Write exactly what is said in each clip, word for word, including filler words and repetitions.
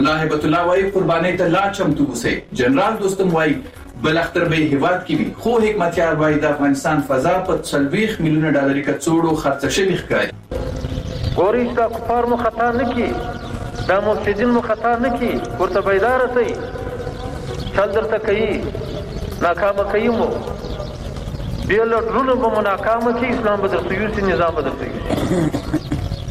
الله هبت الله وایي قربانۍ ته لا چمتو اوسئ. جنرال دوستم وایي بل اختر به هیواد کې وي، خو حکمتیار وایي د افغانستان فضا په څلوېښت میلیونه ډالري کڅوړو خرڅه شوې ښکاري. ګورئ دا کفار مو خطا نه کړي، دا مفسدین مو خطا نه کړي، ورته بیداره شئ. چل درته کوي، ناکامه کوي مو، بې له ډرونو به مو ناکامه کړي، اسلام به درته یوسي، نظام به درته یوسي.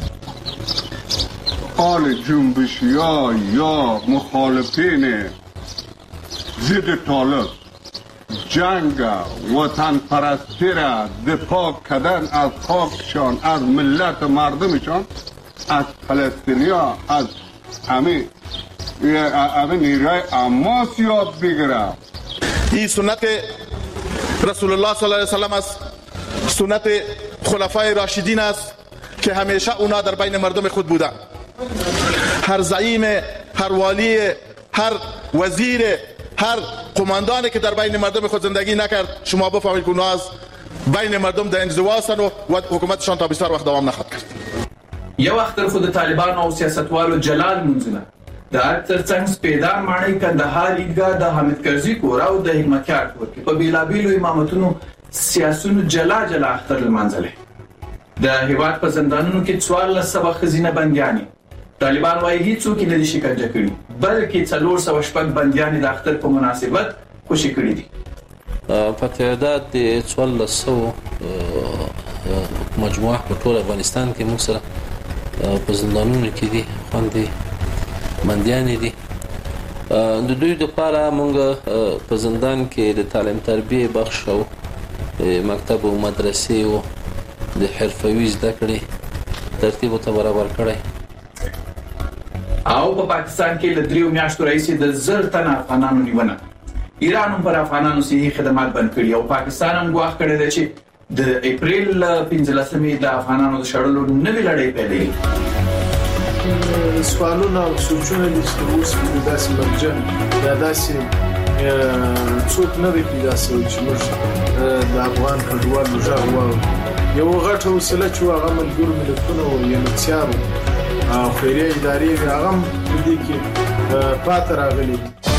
حال جنبشی‌ها یا مخالفین ضد طالب جنگ وطن پرستی را دفاع کردن از خاکشان، از ملت مردمشان، از فلسطینیا، از همه همه نیروی حماس یاد بگیره. این سنت رسول الله صلی الله علیه وسلم است، سنت خلفای راشدین است که همیشه اونا در بین مردم خود بودن. هر زعیم، هر والی، هر وزیر، هر قماندانی که در بین مردم خود زندگی نکرد، شما بفهمید که اونا از بین مردم در انزوا هستند و حکومتشان تا بسیار وقت دوام نخواهد کرد. یو وخت خود طالبان او سیاستوالو جلال منځونه د ترڅنګ سپیدار ماڼۍ کندهار عیدګاه د حامد کرزي کور او د حکمتیار کور کې په بیلابیلو امامتونو سیاسونو جلا جلا اختر لمانځلې. د هیواد په زندانونو کې څوارلس سوه ښځینه بندیانې طالبان وایي هیڅوک یې نه دي شکنجه کړي، بلکې څلور سوه شپږ بندیانې د اختر په مناسبت خوشي کړي دي. په تعداد د څوارلس سوو مجموعه په ټول افغانستان کې موږ سره په زندانونو کې دي خوندې بندیانې دي. د دوی دپاره موږ په زندان کې د تعلیم تربیه بخش او مکتب او مدرسې او د حرفوي زده کړې ترتیب ورته برابر کړی. او په پاکستان کې له دریو میاشتو راهیسې د زر تنه افغانانو نیونه. ایران هم پر افغانانو صحي خدمات بند کړي او پاکستان هم ګواښ کړی دی چې د اپریل پنځلسمې د افغانانو د شړلو نوې لړۍ پیلوي. سوالونه او سوچونه دي چې اوس په داسې مرجع یا داسې څوک نه دی پیدا شوی چې موږ د افغان کډوالو غږ واورو. یو غټه وسیله چې هغه ملګرو ملتونو او یونیسیارو او خیریه ادارې هغه هم په دې کې پاتې راغلي.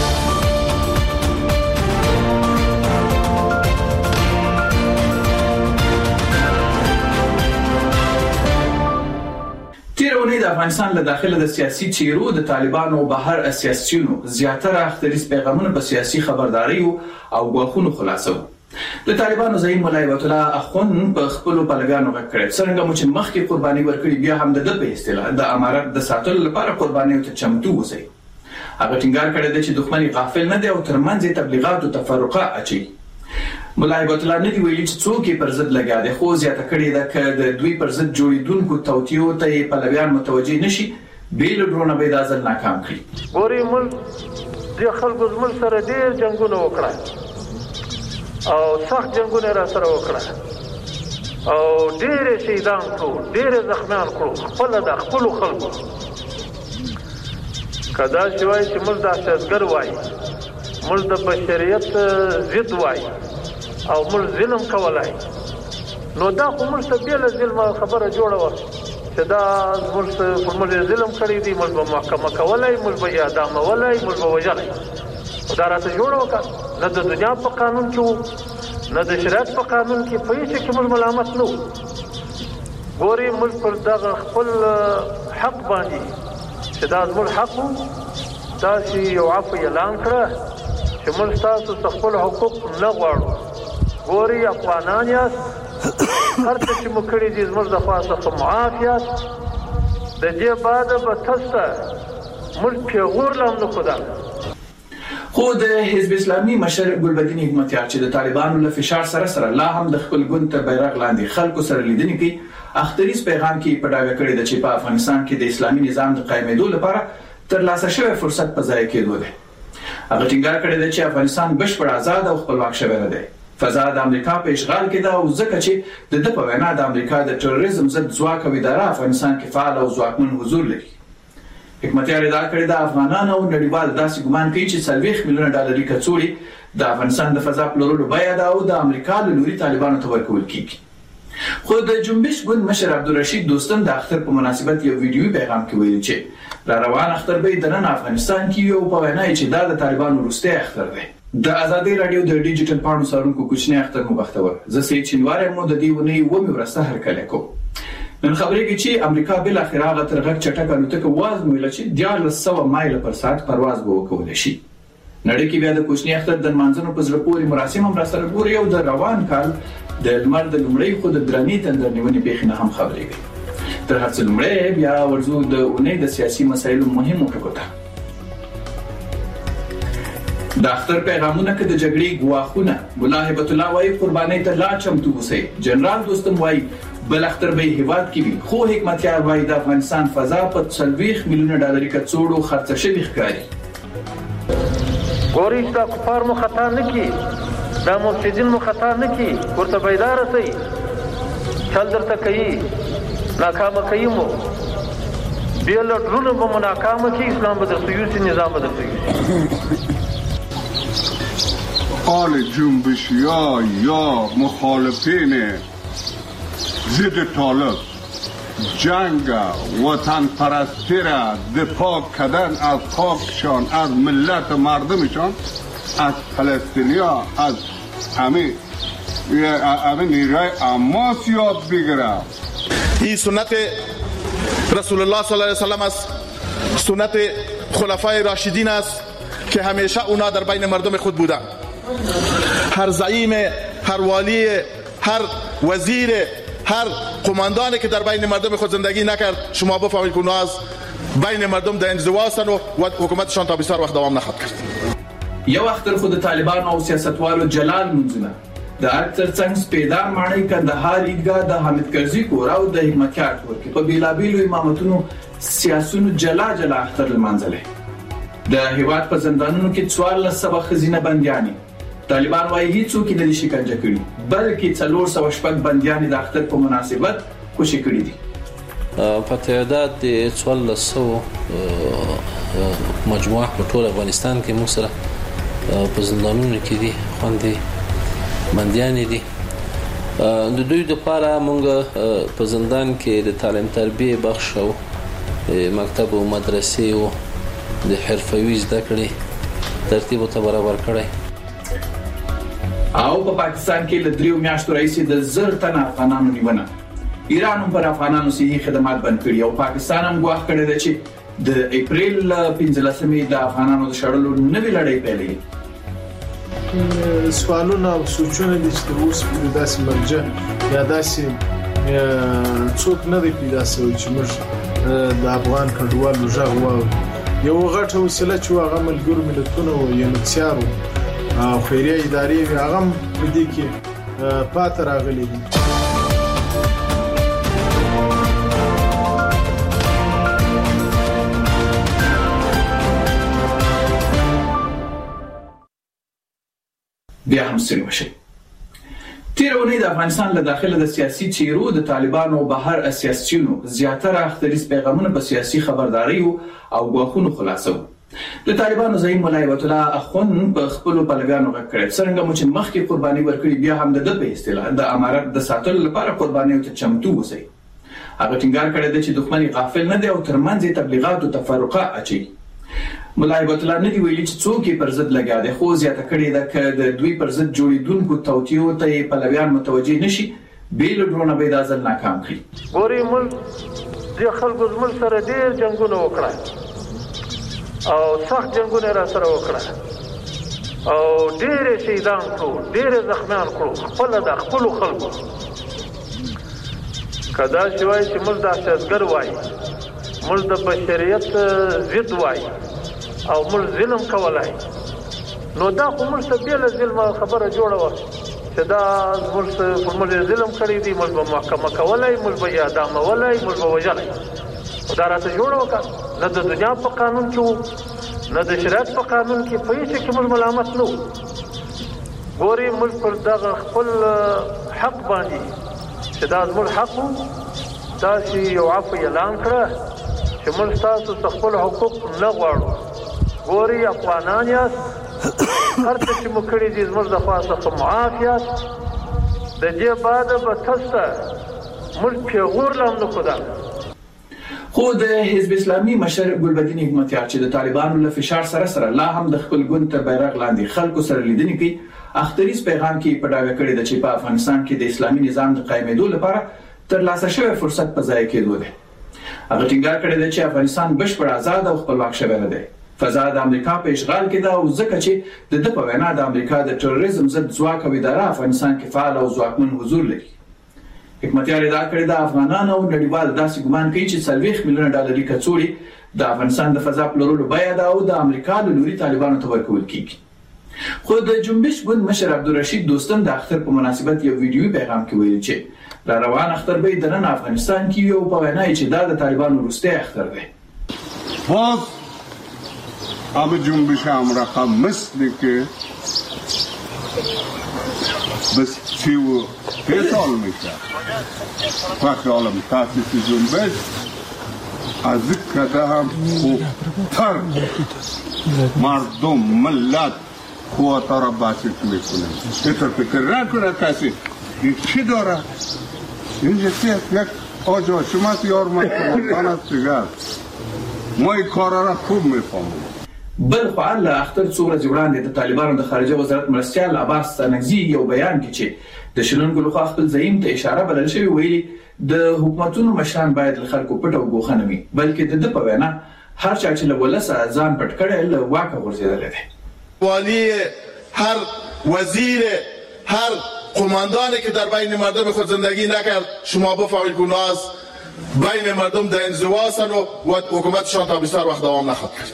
تیر اونۍ د افغانستان له داخله د سیاسي چیرو د طالبانو او بهر سیاسيونو زیاتره اختریز پیغامونه په سیاسي خبرداري او غوښونو خلاصو. د طالبانو زعیم ملا هبت الله اخوند په خپل پلګانو غږ کړی څنګه مو چې مخکې قرباني ورکړي بیا هم د په اصطلاح د امارت د ساتلو لپاره قرباني ته چمتو اوسئ. هغه ټینګار کړی دی چې دښمن غافل نه دی او ترمنځ تبلیغات او تفرقه اچي. ملا هبت الله نه دی ویلي چې څوک یې پر ضد لګیا دی، خو زیاته کړې ده چې د دوی پر ضد جوړیدونکو توطیو ته پلویان متوجه نشي بیل ډرونه به د ځل ناکام کړي. ګوري ملک د خلکو زموږ سره ډېر جنگونه وکړه او سخت جنگونه را سره وکړه او ډېر شهیدان کړو، ډېر زخمیان کړو، خپل د خپل خلکو. کدا شوای چې موږ د دهشتګر وای، موږ د بشریت ضد وای او موږ ظلم کولای، نو دا خو موږ ته بیل ظلم خبره جوړه و چې دا موږ په موږ ظلم کړی دی، موږ به محکمه کولای، موږ به اعدامولای، موږ به وژلای. دا راته جوړه وکړه. نه د دنیا په قانون کې وو، نه د شریعت په قانون کې، په هیڅ کې موږ ملامت نه وو. ګورې موږ پر دغه خپل حق باندې چې دا زموږ حق وو داسې یو عفو اعلان کړه چې موږ ستاسو څخه خپل حقوق نه غواړو. ګورې افغانان یاست، هر څه چې مو کړي دي زموږ د خوا څخه معاف یاست. د دې بعده به تاسو ته موږ پیغور لا هم نه کړو. خو د حزب اسلامي مشر ګلبدین حکمتیار چې د طالبانو له فشار سره سره لا هم د خپل ګوند ته بیرغ لاندې خلکو سره لیدنې کوي، اختریز پیغام کې په ډاګه کړی دی چې په افغانستان کې د اسلامي نظام د قائمېدو لپاره ترلاسه شوی فرصت په ځای کېدو دی. هغه ټینګار کړی دی چې افغانستان بشپړ آزاد او خپلواک شوی نه دی. فضا د امریکا په اشغال کې ده او ځکه چې د ده په وینا د امریکا د تروریزم ضد ځواک او اداره افغانستان کې فعال او ځواکمن حضور لري. حکمتیار ادعا کړې ده افغانان او نړیوال داسې ګمان کوي چې څلوېښت میلیونه ډالري کڅوړې د افغانستان د فضا پلورلو بیه ده او د امریکا له لوري طالبانو ته ورکول کیږي. خو د جنبش ګوند مشر عبدالرشید دوستم د اختر په مناسبت یو ویډیوي پیغام کې ویلي چې را روان اختر به د نن افغانستان کې یو په وینا چې دا د طالبانو وروستی اختر دی. د ازادي رادیو د ډیجیټل پاڼو څارونکو کوچنی اختر مو بختور. زه سید شینواری مو د دې ونې ومه ورسته هرکلی کوم. نن خبرې کې چې امریکا بل اخر هغه تر غږ چټک الوتکه وازمو ویل چې دیارلس سوه مایل پر ساعت پرواز به وکولای شي. نړۍ کې بیا د کوچنی اختر د منځنو په زړه پورې مراسم هم راسره ګوري او د روان کال د لمر د لومړۍ خو د درنې تندر نیونې پیښې نه هم خبرېږي. تر هر څه لومړی بیا ورځو د اونۍ د سیاسي مسایلو مهمو ټکو ته. د اختر پیغامونه کې د جګړې ګواښونه مولا هبت الله وايي قربانۍ ته لا چمتو اوسئ. جنرال دوستم وايي بل اختر به هیواد کې وي خو حکمتیار وايي د افغانستان فضا په څلوېښت میلیونه ډالري کڅوړو خرڅ شوی ښکاري. ګوري دا کفار مو خطا نه کی دا مفسدین مو خطا نه کی ورته بیدار سي چل درته کوي ناکامه کوي مو بیا لړونه به ناکامه کی اسلام به درته یوسي نظام به درته یوسي. آل جنبشی ها یا مخالفین ضد طالب جنگ وطن پرستی را دفاع کردن از خاکشان از ملت مردمشان از فلسطینیا از همه همه نیروی حماس یاد بگیره. این سنت رسول الله صلی الله علیه وسلم است، سنت خلفای راشدین است که همیشه اونا در بین مردم خود بودن. هر زعیم، هر والی، هر وزیر، هر قماندانی که در بین مردم خود زندگی نکرد شما بفهمید که اونا از بین مردم در انزوا هستند و حکومتشان تا بسیار وقت دوام نخواهد کرد. یو اختر خود طالبان او سیاستوالو جلال منځونه د اکثر څنګه سپیدار ماڼۍ کندهار عیدګاه د حامد کرزي کور او د حکمتیار کور کې په بیلابیلو امامتونو سیاسونو جلا جلا اختر لمانځلې. د هیواد په زندانونو کې څوارلس سوه ښځینه بندیانې طالبان وايي هیڅوک نه دي شکنجه کړي بلکې څلور سوه شپږ بندیانې د اختر په مناسبت خوشي کړي دي. په تعداد د څوارلس سوه مجموعه په ټول افغانستان کې موږ سره په زندانونو کې دي خوندې بندیانې دي. د دوی لپاره موږ په زندان کې د تعلیم تربیه بخش او مکتب او مدرسې او د حرفوي زده کړې ترتیب ته برابر کړی. او په پاکستان کې له دریو میاشتو راهیسې د زر تنه افغانانو نیونه ایران هم پر افغانانو صحي خدمات بند کړي او پاکستان هم ګواښ کړی دی چې د اپریل پنځلسمې د افغانانو د شړلو نوې لړۍ پیلوي. سوالونه او سوچونه دي چې تر اوسه پورې داسې مرجع یا داسې څوک نه دی پیدا شوی چې موږ د افغان کډوالو غږ واورو. یو غټه وسیله چې هغه ملګرو ملتونو او یونیسیارو او خیریه ادارې وي هغه هم په دې کې پاتې راغلي دي. بیا هم ستړي وشئ. تېره اونۍ د افغانستان له داخله د سیاسي څیرو د طالبانو او بهر سیاسیونو زیاتره اختریز پیغامونه په سیاسي خبرداریو او ګواښونو خلاصو. د طالبانو زعیم مولا هبت الله اخوند په خپلو پلویانو غږ کړی څرنګه مو چې مخکې قرباني ورکړي بیا هم د ده په اصطلاح د امارت د ساتلو لپاره قربانیو ته چمتو اوسئ. هغه ټینګار کړی دی چې دښمن غافل نه دی او ترمنځ یې تبلیغات او تفرقه اچوي. مولا هبت الله نه دی ویلي چې څوک یې پر ضد لګیا دی خو زیاته کړې ده که د دوی پر ضد جوړېدونکو توطیو ته یې پلویان متوجه نشي بې له ډرونه به یې دا ځل ناکام کړي. ګورې ملک دې خلکو زموږ سره ډېر جنګونه وکړه او سخت جنگونه را سره وکړه او ډېر شهیدان کړو ډېر زخمیان کړو خپل د خپل خلکو کدا شوای چې موږ د دهشتګر وای موږ د بشریت ضد وای او موږ ظلم کولای نو دا خو موږ ته بیل ظلم خبره جوړه و چې دا موږ په موږ ظلم کړی دی موږ به محکمه کولای موږ به اعدام ولای موږ به وژلای دا راته جوړه وکړه. نه د دنیا په قانون کې وو نه د شریعت په قانون کې په هیڅ کې موږ ملامت نه وو. ګورې موږ پر دغه خپل حق باندې چې دا زموږ حق وو داسې یو عفو اعلان کړه چې موږ ستاسو څخه خپل حقوق نه غواړو. ګورې افغانان یاست هر څه چې مو کړي دي زموږ د خوا څخه معاف یاست. د دې بعده به تاسو ته موږ پیغور لا هم نه کړو خو خو د حزب اسلامي مشر ګلبدین حکمتیار چې د طالبانو له فشار سره سره لا هم د خپل ګوند ته بیرغ لاندې خلکو سره لیدنې کوي، اختریز پیغام کې په ډاګه کړی د چې په افغانستان کې د اسلامي نظام د قائمېدو لپاره ترلاسه شوی فرصت په ځای کېدو دی. هغه ټینګار کړی دی چې افغانستان بشپړ آزاد او خپلواک شوی نه دی. فضا د امریکا په اشغال کې ده او ځکه چې د د په وینا د امریکا د تروریزم ضد ځواک او اداره افغانستان کې فعال او ځواکمن حضور لري. حکمتیار ادعا کړې ده افغانان او نړیوال داسې ګمان کوي چې څلوېښت میلیونه ډالري کڅوړې د افغانستان د فضا پلورلو بیه ده او د امریکا له لوري طالبانو ته ورکول کیږي. خو د جنبش ګوند مشر عبدالرشید دوستم د اختر په مناسبت یو ویډیویي پیغام کې ویلي چې را روان اختر به د نن افغانستان کې یو په وینا چې دا د طالبانو وروستی اختر دی. باز همه جنبش هم رقم مثل که بس سی و سه سال میشه وقتی عالم تاسیس جنبش از این کده هم خوبتر مردم ملت قوتا را بسیط میکنه. اینطور فکر نکنه کسی این چی داره؟ این جسی یک آجا شما یار من کمکان است دیگر ما این کارا را خوب میفهمیم. بل خو له اختر څو ورځې وړاندې د طالبانو د خارجه وزارت مرستیال عباس ستانکزي یو بیان کې چې د شنونکو لخوا خپل زعیم ته اشاره بلل شوې ویلي د حکومتونو مشران باید له خلکو پټ او ګوښه نه وي، بلکې د ده په وینا هر چا چې له ولسه ځان پټ کړی له واکه غورځېدلی دی. والی هر وزیر هر قماندانی که در بین مردم خود زندگی نکرد شما بفهمید که اونها از بین مردم در انزوا هستند و حکومتشان تا بسیار وقت دوام نخواهد کرد.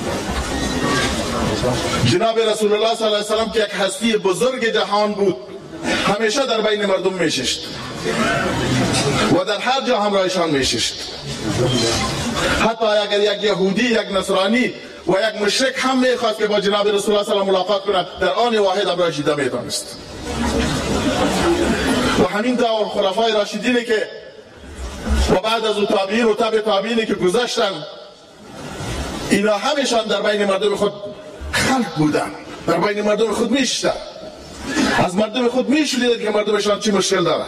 جناب رسول الله صلی الله علیه وسلم که یک هستی بزرگ جهان بود همیشه در بین مردم میششت و در هر جا همراهشان میششت. حتی اگر یک یهودی، یک نصرانی و یک مشرک هم میخواست که با جناب رسول الله صلی الله علیه و ملاقات کند در آن واحد همراهش دیده میتونست. و همین طور خلفای راشدینی که و بعد از او تابعین و تبع تابعینی که گذشتن اینا همیشان در بین مردم خود خلق بودن، در بین مردم خود میشتن، از مردم خود میشنیدن که مردمشان چی مشکل داره.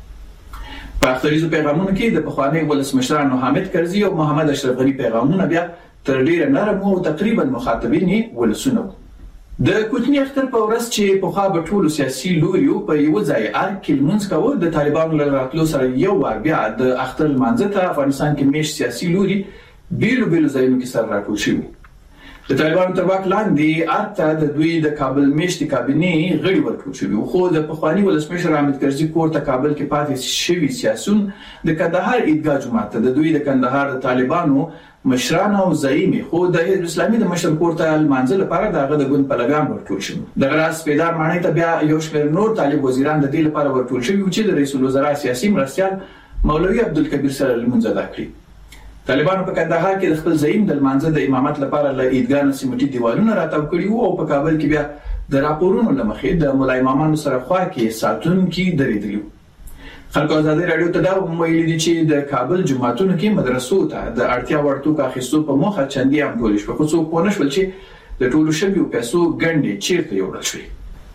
په اختریزو پیغامونو کې د پخوانی ولسمشرانو حامد کرزي او محمد اشرف غني پیغامونه بیا تر ډیره نرم او تقریبا مخاطبین یې ولسونه وو. د کوچني اختر په ورځ چې پخوا به ټولو سیاسي لوریو په یو ځای ار کې لمونځ کاوه، د طالبانو له راتلو سره یو وار بیا د اختر لمانځه ته افغانستان کې میشت سیاسي لوري بیلو بیلو ځایونو کې سره راټول شوي. د طالبانو تر واک لاندې ارته د دوی د کابل میشتې کابینې غړي ورکړل شوي، خو د پخواني ولسمشر حامد کرزي کور ته کابل کې پاتې شوي سیاسون د کندهار عیدګاه جومات ته د دوی د کندهار د طالبانو مشران او زعیمي خو د حزب اسلامي د مشر کور ته لمانځه لپاره دغه د ګوند په لګام ورټول شو. دغه راز پیدار معنی ته بیا یو شمېر نور طالب وزیران د دې لپاره ورټول شوي چې د رئیس الوزرا سیاسي مرستیال مولوي عبدالکبیر سره لمونځ ادا کړي. طالبانو په کندهار کې د خپل زعیم د لمانځه د امامت لپاره له عیدګاه نه سیمټي دیوالونه راتاو کړي وو او په کابل کې بیا د راپورونو له مخې د ملا امامانو سره خوا کې ساتونکي درېدلي. خلکو ازادي رادیو ته دا ویلي دي چې د کابل جماعتونو کې مدرسو ته د اړتیا وړ توکو اخیستو په موخه چندي هم ټول شو، خو څوک پوه نشول چې د ټولو شویو پیسو ګنډې چیرته یوړل شوې.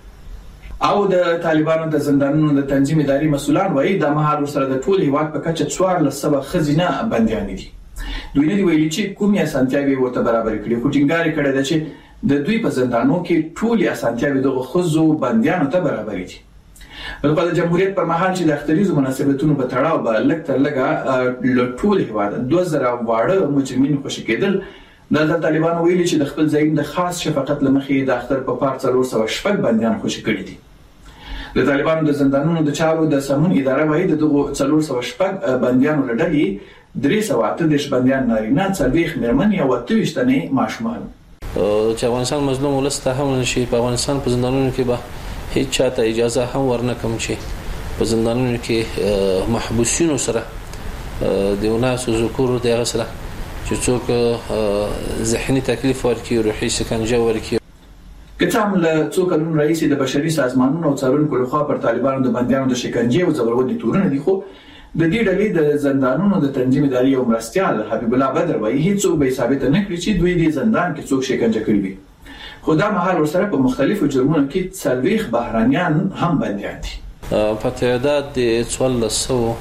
او د طالبانو د زندانونو د تنظیم اداري مسؤلان وایي د مهال سره د ټول هیواد په کچه څوارلس سوه ښځینه بندیان دي. دوی نه دی ویلي چې کومې اسانتیاوې ورته برابر کړي، خو ټینګار یې کړی ده چې د دوی په زندانونو کې ټولې اسانتیاوې دغه ښځو بندیانو ته برابرې دي. بلکې د جمهوریت پر مهال چې د اختریزو مناسبتونو په تړاو به لږ تر لږه له ټول هیواد دوه زره واړه مجرمین خوشي کېدل. دلته طالبانو ویلي چې د خپل زعیم د خاص شفقت له مخې د اختر په پار څلور سوه شپږ بندیان خوشي کړي دي. د طالبانو د زندانونو د چارو د سمون اداره وایي د دغو څلور سوه شپږ بندیانو له ډلې درې سوه اته دېرش بندیان نارینه، څلوېښت مېرمنې او اته ویشت تنې ماشومان. چې افغانستان مظلوم ولس ته هم نشي په افغانستان په زندانونو کې به هیڅ چاته اجازه هم ورنکم چې په زندانونو کې محبوسینو سره د وناسو ذکر د سره چې څوک ذهني تکلیف ورکړي، روحي سکنجه ورکړي. که څه هم له څو کلونو راهیسې د بشري سازمانونو او څارونکو لخوا پر طالبانو د بندیانو د شکنجې او ځورونې تورونه دي، خو د دې ډلې د زندانونو د تنظیم اداري او مرستیال حبیب الله بدر وایي هیڅوک به ثابت نه کړي چې دوی د زندان کې څوک شکنجه کړي وي. خو دا مهال ورسره په مختلفو جرمونو کې څلوېښت بهرانیان هم بندیان دي. په تعداد د څوارلس سوه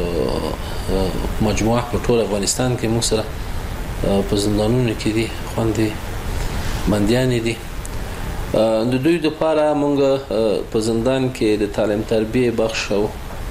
مجموعه په ټول افغانستان کې موږ سره په زندانونو کې دي خوندې بندیانې دي. د دوی لپاره موږ په زندان کې د تعلیم تربیه بخش او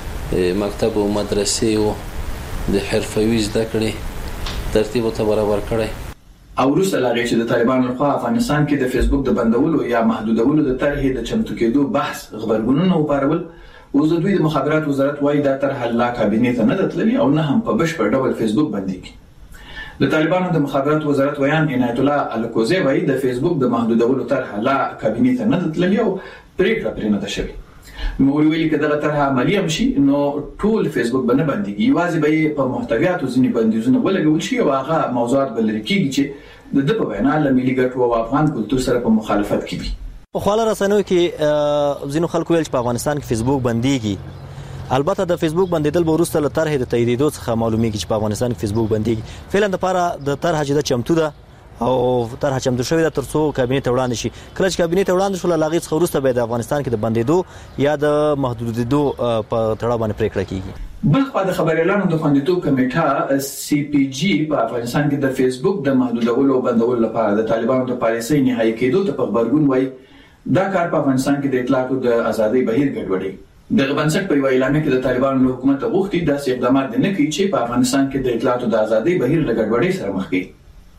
مکتب او مدرسې او د حرفوي زده کړې ترتیب ته برابر کړی. او وروسته لا غي چې د طالبانو لخوا افغانستان کې د فیسبوک د بندولو یا محدودولو د طرحې د چمتو کېدو بحث خبرګونونه وپارول. اوس د دوی د مخابرات وزارت وايي دا طرح لا کابینې ته نه تللی او نه هم په بشپړ ډول فیسبوک بنديږي. د طالبانو د مخابرات وزارت ویان عنایت الله الکوزی وايي د فیسبوک د محدودولو طرح لا کابینې ته نه تللی او پریکړه پرې نه ده شوې. نو ویلي کده د طرح عملی هم شي نو ټول فیسبوک باندې بنديږي، یوازې به په محتویاتو ځینې بندیزونه ولګول شي او هغه موضوعات بل لري چې د د په وینا له ملي ګټو او افغان کلتور سره په مخالفت کې وي. په خواله رسنیو کې ځینو خلکو ویل چې په افغانستان کې فیسبوک بنديږي. البته د فیسبوک بندیدل به وروسته له طرحې د تاییدېدو څخه معلومیږي چې په افغانستان کې فیسبوک بنديږي. فعلا د لپاره د طرح چې د چمتو ده او طرح چمتو شوی ده ترڅو کابینې ته وړاندې شي. کله چې کابینې ته وړاندې شول لاغې څخه وروسته به د افغانستان کې د بندیدو یا د محدودېدو په تړاو باندې پریکړه کیږي. بل خو د خبريالانو د خوندیتوب کمیټه سی پی جی په افغانستان کې د فیسبوک د محدودولو او بندولو لپاره د طالبانو د پالیسۍ نهایی کېدو ته په خبرګون وایي دا کار په افغانستان کې د اطلاعاتو د ازادۍ بهیر ګډوډي. دغه بنسټ په وینا کې د طالبانو له حکومت غوښتي داسې اقدامات نه کوي چې په افغانستان کې د اطلاعاتو د ازادۍ بهیر له ګډوډۍ سره مخ کړي.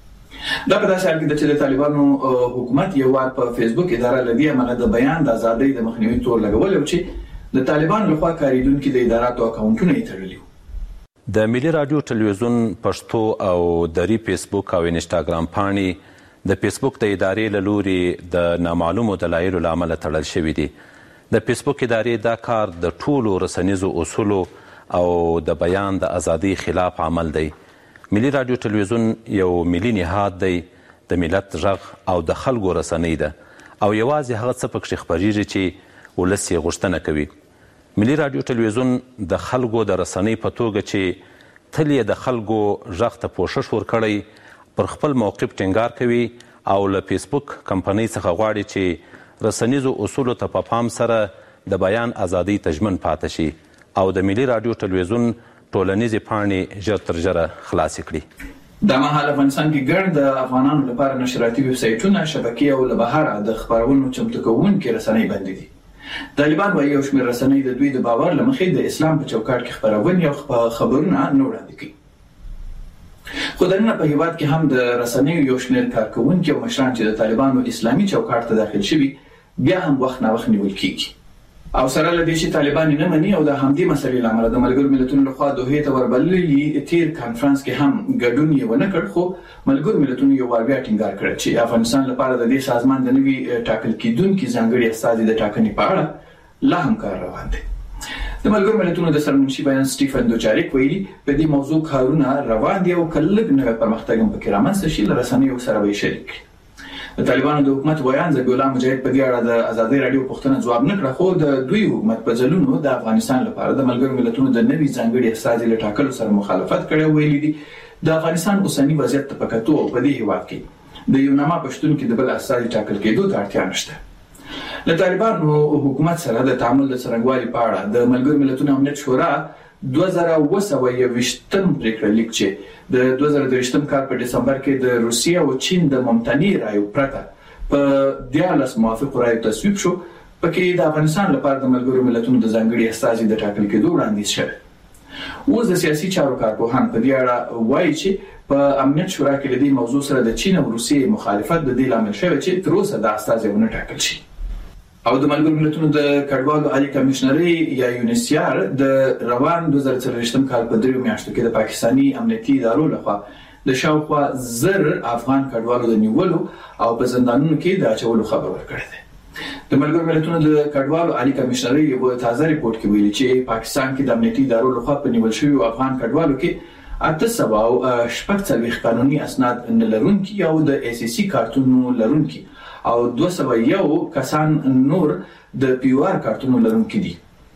دا په داسې حال کې چې د طالبانو حکومت یو وار په فیسبوک اداره لدی هغه د بیان د ازادۍ د مخنیوي تور لګول او چې د طالبانو لخوا کاریدونکو د اداراتو اکاونټونه یې تړلي. د ملي رادیو ټلویزیون پښتو او دری فیسبوک او انسټاګرام پاڼې د فیسبوک د ادارې له لوري د نامعلومو دلایلو له امله تړل شوي دي. د فیسبوک ادارې دا کار د ټولو رسنیزو اصولو او د بیان د ازادۍ خلاف عمل دی. ملي رادیو ټلویزیون یو ملي نهاد دی، د ملت غږ او د خلکو رسنۍ ده او یوازې هغه څه پکې خپریږي چې ولس یې غوښتنه کوي. ملي رادیو ټلویزیون د خلکو د رسنۍ په توګه چې تل یې د خلکو غږ ته پوښښ ورکړی پر خپل موقف ټینګار کوي او له فیسبوک کمپنۍ څخه غواړي چې رسنیزو اصولو ته په پام سره د بیان ازادۍ ته ژمن پاتې شي او د ملي رادیو ټلویزیون ټولنیزې پاڼې ژر تر ژره خلاصې کړي. د مهال افغانستان کې ګڼ د افغانانو لپاره نشراتي ویب سایټونه، شبکې او له بهره د خبرونو چمتو کوونکي رسنۍ بندې دي. طالبان وايي یو شمېر رسنۍ د دوی د باور له مخې د اسلام په چوکاټ کې خبرونه او خبرونه نه وړاندې کوي. خو د نن په هیواد کې هم د رسنیو یو شمېر کارکونکي او مشران چې د طالبانو اسلامي چوکاټ ته داخل شوي بیا هم وخت نه وخت نیول کیږي. او سره له دې چې طالبان نه مني او د همدې مسلې لامل د ملګرو ملتونو لخوا دوه ته وربللي تیر کانفرنس کې هم ګډون یې ونه کړ، خو ملګرو ملتونو یو وار بیا ټینګار کړ چې افغانستان لپاره د دې سازمان د نوي ټاکل کیدونکو ځانګړي استازي د ټاکنې په اړه لا هم کار روان دی. د ملګرو ملتونو د سرمنشي بیان سټیفن دوچاریک ویلي په دې موضوع کارونه روان دي او کله نوې پرمختګ هم پکې رامنځته شي له رسنیو سره به شریک. د طالبانو د حکومت ویان ذبیح الله مجاهد په دې اړه د ازادۍ رادیو پوښتنه ځواب نه کړ، خو د دوی حکومت په ځلونو د افغانستان لپاره د ملګرو ملتونو د نوي ځانګړي استازي له ټاکلو سره مخالفت کړی ویلي دي د افغانستان اوسنی وضعیت ته پکاتو او په دې هیواد کې د یو نامه پښتون کې د بل استازي ټاکل کېدو ته اړتیا نشته. د طالبانو حکومت سره د تعامل د څرنګوالي په اړه د ملګرو ملتونو امنیت شورا دوه زره اووه سوه یوویشتم پریکړه لیک چې د دوه زره درویشتم کال په دسمبر کې د روسیې او چین د ممتنع رایو پرته په دیارلس موافق رایو تصویب شو، پکې د افغانستان لپاره د ملګرو ملتونو د ځانګړي استازي د ټاکل کېدو وړاندیز شوی. اوس د سیاسي چارو کارپوهان په دې اړه وایي چې په امنیت شورا کې د دې موضوع سره د چین او روسیې مخالفت د دې لامل شوی چې تر اوسه د استازي ونه ټاکل شي. او د ملګرو ملتونو د کډوالو عالی کمشنري یا یونیسیار د روان دوه زره څلوېښتم کال په دریو میاشتو کې د پاکستاني امنیتي ادارو لخوا د شاوخوا زر افغان کډوالو د نیولو او په زندانونو کې د اچولو خبر ورکړی دی. د ملګرو ملتونو د کډوالو عالی کمشنري یو تازه ریپورت کې ویلي چې پاکستان کې د امنیتي ادارو لخوا په نیول شویو افغان کډوالو کې اته سوه او شپږ څلوېښت قانوني اسناد نه لرونکي او د ای سی سی کارتونو لرونکي او دوه سوه یو کسان نور د پی او آر کارتونو لرونکي دي.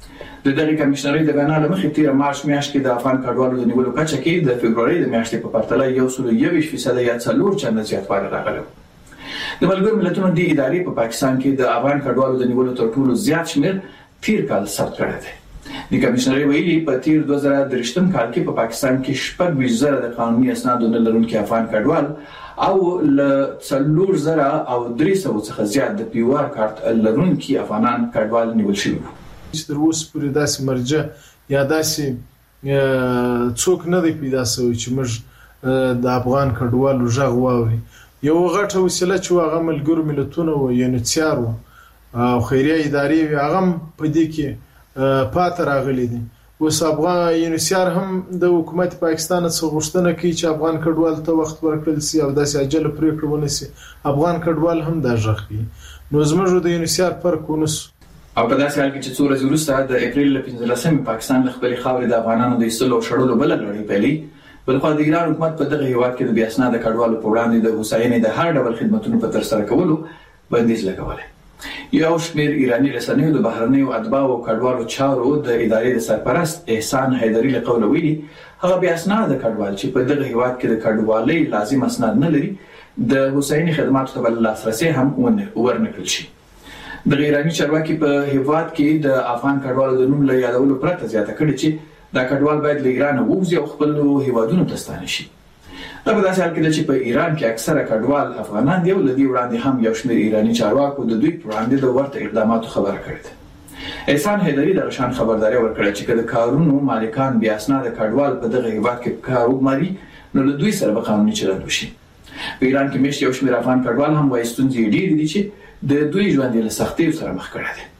د دغه کمشنري د بیان له مخې تیر مارچ میاشت کې د افغان کډوالو د نیولو کچه کې د فبرवरी د میاشتې په پرتله یو سل یوویشت فیصد یا څلور چنده زیاتوالی راغلی. د ملګرو ملتونو د ادارې په پاکستان کې د افغان کډوالو د نیولو تر ټولو زیات شمېر تیر کال ثبت کړی دی. د کمشنري ویلي په تیر دوه زره درې کال کې په پاکستان کې شپږ ویشت زره د قانوني اسنادو نه لرونکي افغان کډوال او له څلور زره او درې سوه څخه زیات د پی او آر کارت لرونکي افغانان کډوال نیول شوي وو. تر اوسه پورې داسې مرجع یا داسې څوک نه دی پیدا شوی چې موږ د افغان کډوالو غږ واوري. یو غټه وسیله چې هغه ملګرو ملتونه و یعنی څار و او خیریه ادارې وي هغه په دې کې پاتې راغلي دي. اوس افغان یونیسیار هم د حکومت پاکستان څخه غوښتنه کوي چې افغان کډوال ته وخت ورکړل شي او داسې عاجله پریکړه ونیسي. افغان کډوال هم دا غږ کوي. نو زموږ د یونیسیار فرق ونیسو او په داسې حال کې چې څو ورځې وروسته د اپریل پنځلسمې پاکستان له خپلې خاورې د افغانانو د ایستلو او شړلو بله لړۍ پیلي. بلخوا د ایران حکومت په دغه هیواد کې د بې اسناده کډوالو په وړاندې د هوساینې د هر ډول خدمتونو په ترسره کولو بندیز لګولی. یو شمېر ایراني رسنیو د بهرنیو اتباعو او کډوالو چارو د ادارې د سرپرست احسان حیدري له قوله ویلي هغه بې اسناده کډوال چې په دغه هیواد کې د کډوالۍ لازم اسناد نه لري د هوساینې خدماتو ته به لاسرسی هم ورنکړل شي. دغه ایراني چارواکي په هیواد کې د افغان کډوالو د نوم له یادولو پرته زیاته کړې چې دا کډوال باید له ایران ووځي او خپلو هیوادونو ته ستانه شي. دا په داسې حال کې ده چې په ایران کې اکثره کډوال افغانان دي او له دې وړاندې هم یو شمېر ایراني چارواکو د دوی په وړاندې د ورته اقداماتو خبره کړې ده. احسان حیدري دغه شان خبرداری ورکړه چې که د کارونو مالکان بې اسناده کډوال په دغه هیواد کې کار وګماري نو له دوی سره به قانوني چلند وشي. په ایران کې میشت یو شمېر افغان کډوال هم وایي ستونزې یې ډېرې دي چې د دوی ژوند یې له سختیو سره مخ کړی دی.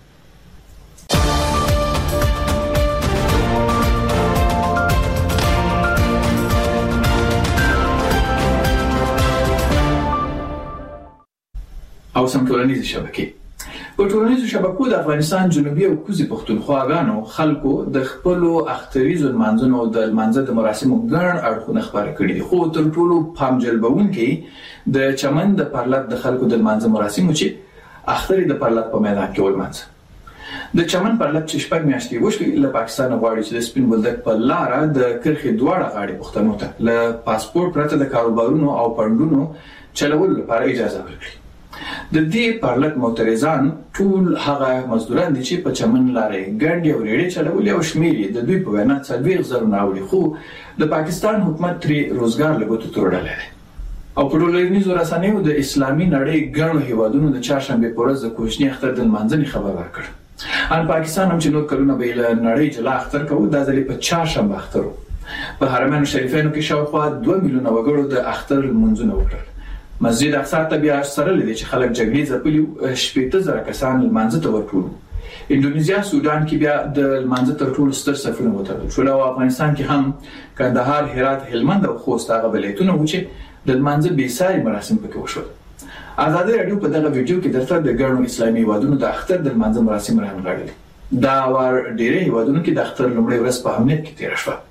او سم ټولنیزې شبکې. په ټولنیزو شبکو د افغانستان جنوبي او کوزي پښتونخواګانو خلکو د خپلو اختریزو لمانځنو او د لمانځه د مراسمو ګڼ اړخونه خپاره کړي دي. خو تر ټولو پام جلبونکي د چمن د پرلط د خلکو د لمانځه مراسمو چې اخترې د پرلط په میدان کې ولمانځه. د چمن پرلط چې شپږ میاشتې وشوي له پاکستان غواړي چې د سپین بولدک په لاره د کرښې دواړه غاړې پښتنو ته له پاسپورت پرته د کاروبارونو او پندونو چلولو لپاره اجازه ورکړي. د دې پرلط معترضان ټول هغه مزدوران دي چې په چمن لارې ګډې او ریړې چلولې او شمېر د دوی په وینا څلوېښت زرونه اوړي. خو د پاکستان حکومت ترې روزګار له ګوتو تروړلی دی. او په ټولنیزو رسنیو د اسلامي نړۍ ګڼو هیوادونو د چهارشنبې په ورځ د کوچني اختر د لمانځنې خبر ورکړ. ان پاکستان هم چې نور کلونه به له نړۍ جلا اختر کوو دا ځلې په چهارشنبه اختر و. په حرمین شریفینو کې شاوخوا دوه میلیونه وګړو د اختر لمونځونه وکړل. مسجد اقصی ته بیا سره لیدل چې خلک جګړې ځپلي شپېته زره کسان لمانځه ته ورټول. انډونیزیا سودان کې بیا د لمانځه تر ټولو ستر صفونه وتړل شول او افغانستان کې هم کندهار، هرات، هلمند او خوست هغه ولایتونه و چې د لمانځه بې ساري مراسم پکې وشول. ازادي رادیو په دغه ویډیو کې درته د ګڼو اسلامي هیوادونو د اختر د لمانځه مراسم رانغاړلي. دا وار ډېرې هیوادونو کې د اختر لومړۍ ورځ په امنیت کې تېره شوه.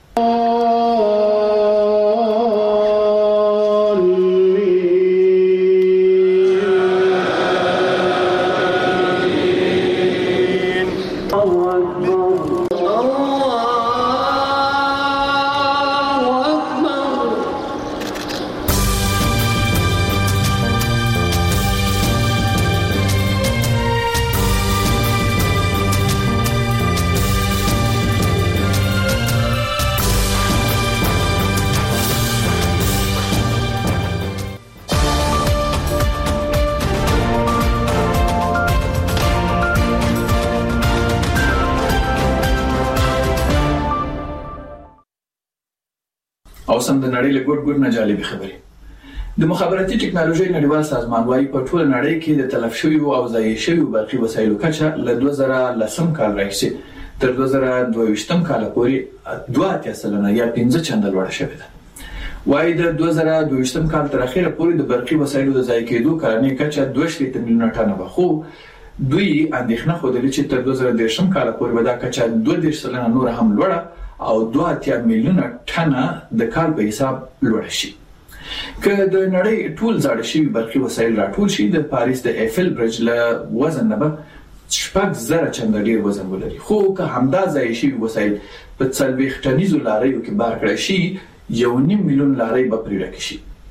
او سم د نړۍ له ګوټ ګوټ نه جالبې خبرې. د مخابراتي ټکنالوژۍ نړیوال سازمان وايي په ټوله نړۍ کې د تلف شویو او ضایع شویو برقي وسایلو کچه له دوه زره لسم کال راهیسې تر دوه زره دوه ویشتم کال پورې دوه اتیا سلنه یا پنځه چنده لوړه شوې ده. وايي د دوه زره دوه ویشتم کال تر اخره پورې د برقي وسایلو د ضایع کېدو کلنۍ کچه دوه شپېته میلیونه ټنه وه. خو دوی اندېښنه ښودلې چې تر دوه زره دېرشم کال پورې به دا کچه دوه دېرش سلنه نور هم لوړه او دوه اتیا میلیونه ټنه د کال په حساب لوړه شي. که د نړۍ ټول زاړه شوي برقي وسایل راټول شي د پاریس د ایفل برج له وزن نه به شپږ زره چنده ډیر وزن ولري. خو که همدا ضایع شوي وسایل په څلوېښت ټنیزو لاریو کې بار کړای شي یو نیم میلیون لارۍ به پرې ډکې شي.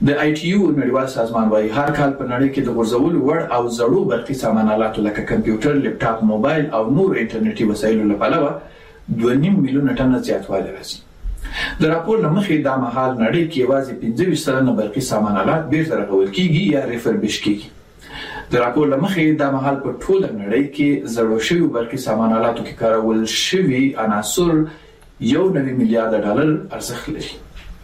د آی ټي یو نړیوال سازمان وايي هر کال په نړۍ کې د غورځولو وړ او زړو برقي سامان آلاتو لکه کمپیوټر، لپټاپ، موبایل او نور انټرنیټي وسایلو لپاره دوه نیم میلیونه ټنه زیاتوالی راځي. د راپور له مخې دا مهال نړۍ کې یوازې پنځه ویشت سلنه برقي سامان آلات بیرته رغول کیږي یا ریفربش کیږي. د راپور له مخې دا مهال په ټوله نړۍ کې زړو شوي برقي سامان آلاتو کې کارول شوي عناصر یو نوي میلیارډ ډالر ارزښت لري.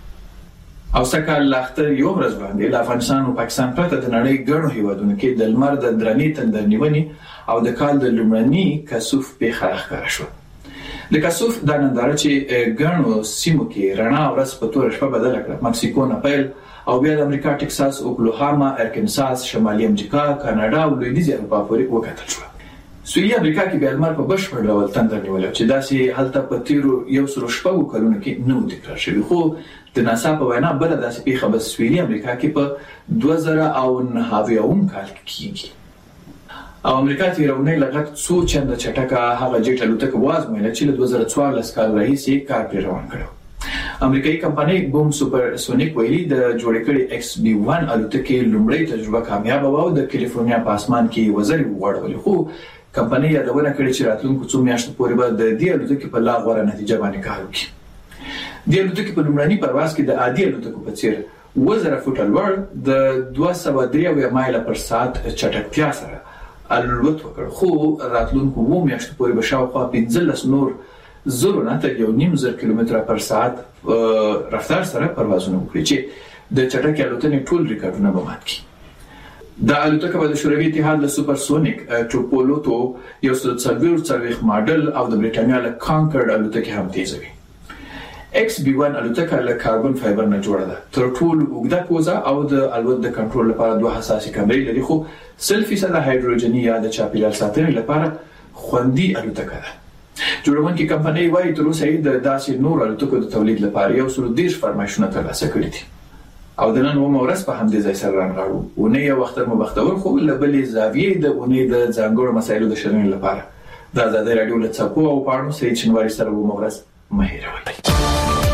او سکه لاختر یو ورځ باندې د افغانستان او پاکستان پرته د نړۍ ګڼو هیوادونو کې د لمر د درنې تندر نیونې او د کال د لومړني کسوف پیښه ښکاره شوه. د کسوف دا ننداره چې ګڼو سیمو کې رڼا ورځ په توره شپه بدله کړه، مکسیکو نه پیل او بیا د امریکا ټکساس، اوکلاهاما، ارکنساس، شمالي امریکا، کاناډا او لویدیځې اروپا پورې وکتل شوه. سویلي امریکا کې بیا لمر په بشپړ ډول تندر نیولی چې داسې هلته په تیرو یو سلو شپږو کلونو کې نه و تکرار شوي. خو د ناسا په وینا بله داسې پیښه به سویلي امریکا کې په دوه زره او نهه اویایم کال کې کیږي. او امریکا تېره اونۍ له غږ څو چنده چټکه هغه جیټ الوتکه وازمویله چې له دوه زره څوارلس کال راهیسې کار پرې روان کړی. امریکایي کمپنۍ بوم سوپر سونیک ویلي د جوړې کړې ایکس بي ون الوتکې لومړۍ تجربه کامیابه وه او د کالیفورنیا په اسمان کې وزرې وغوړولې. خو کمپنۍ یادونه کړې چې راتلونکو څو میاشتو پورې به د دې الوتکې په لا غوره نتیجه باندې کار وکړي. د الوتکې په لومړني پرواز کې د عادي الوتکو په څیر اووه زره فوټه لوړ د دوه سوه درې اویا مایله پر ساعت چټکتیا سره الوت وکړ. خو راتلونکو اووه میاشتو پورې به شاوخوا پنځلس نور زرو نه تر یو نیم زر کیلومتره پر ساعت رفتار سره پروازونه وکړي چې د چټکې الوتنې ټول ریکارډونه به مات کړي. دا الوتکه به د شوروي اتحاد له سوپرسونیک ټوپولوتو یو سل څلوېښت څلوېښت ماډل او د برېټانیا له کانکرډ الوتکې هم تیزوي. ایکس بي ون الوتکه له کاربن فایبر نه جوړه ده. تر ټولو اوږده پوزه او د الوت د کنټرول لپاره دوه حساسې کمرې لري، خو سل فیصده هایدروجني یا د چاپیریال ساتنې لپاره خوندي الوتکه ده. جوړونکې کمپنۍ وايي تر اوسه یې د داسې نور الوتکو د تولید لپاره یو سل دېرش فرمایشونه ترلاسه کړي دي. او د نن اومه ورځ په همدې ځای سره رانغاړو. اونۍ یو اختر مو بختور، خو له بلې زاویې د اونۍ د ځانګړو مسایلو د شننې لپاره د ازادۍ راډیو له څپو او پاڼو سعید شینواري سره اومه ورځ مه هېروئ.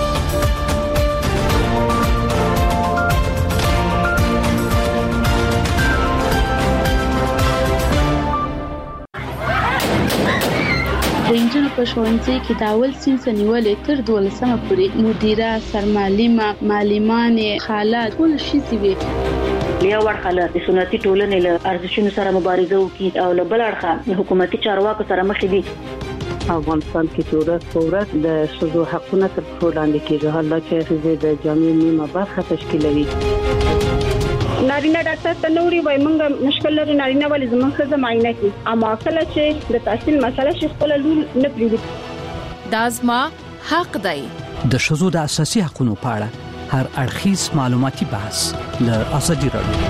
د انجنونو په ښوونځي کې د اول صنف نیولې تر دولسمه پورې مدیره، سرمعلمه، معلمانې، خاله ټول ښځې وي. یو اړخه له سنتي ټولنې له ارزښتونو سره مبارزه وکړي او له بل اړخه حکومتي چارواکو سره مخ دي. افغانستان کې چې ورځ په ورځ د ښځو حقونه تر پښو لاندې کېږي، حالا چې ښځې د جامعې نیمه برخه تشکیلوي. نارینه ډاکټر ته نوري وای مونږ مشکل لري نارینه ولې زموږ ښځه معاینه کوي، اما کله چې د تحصیل مسله شي خپل لور نه پریږدي. دا زما حق دی. د ښځو د اساسي حقوقو په اړه هر اړخیز معلوماتي بحث له ازادي راډیو.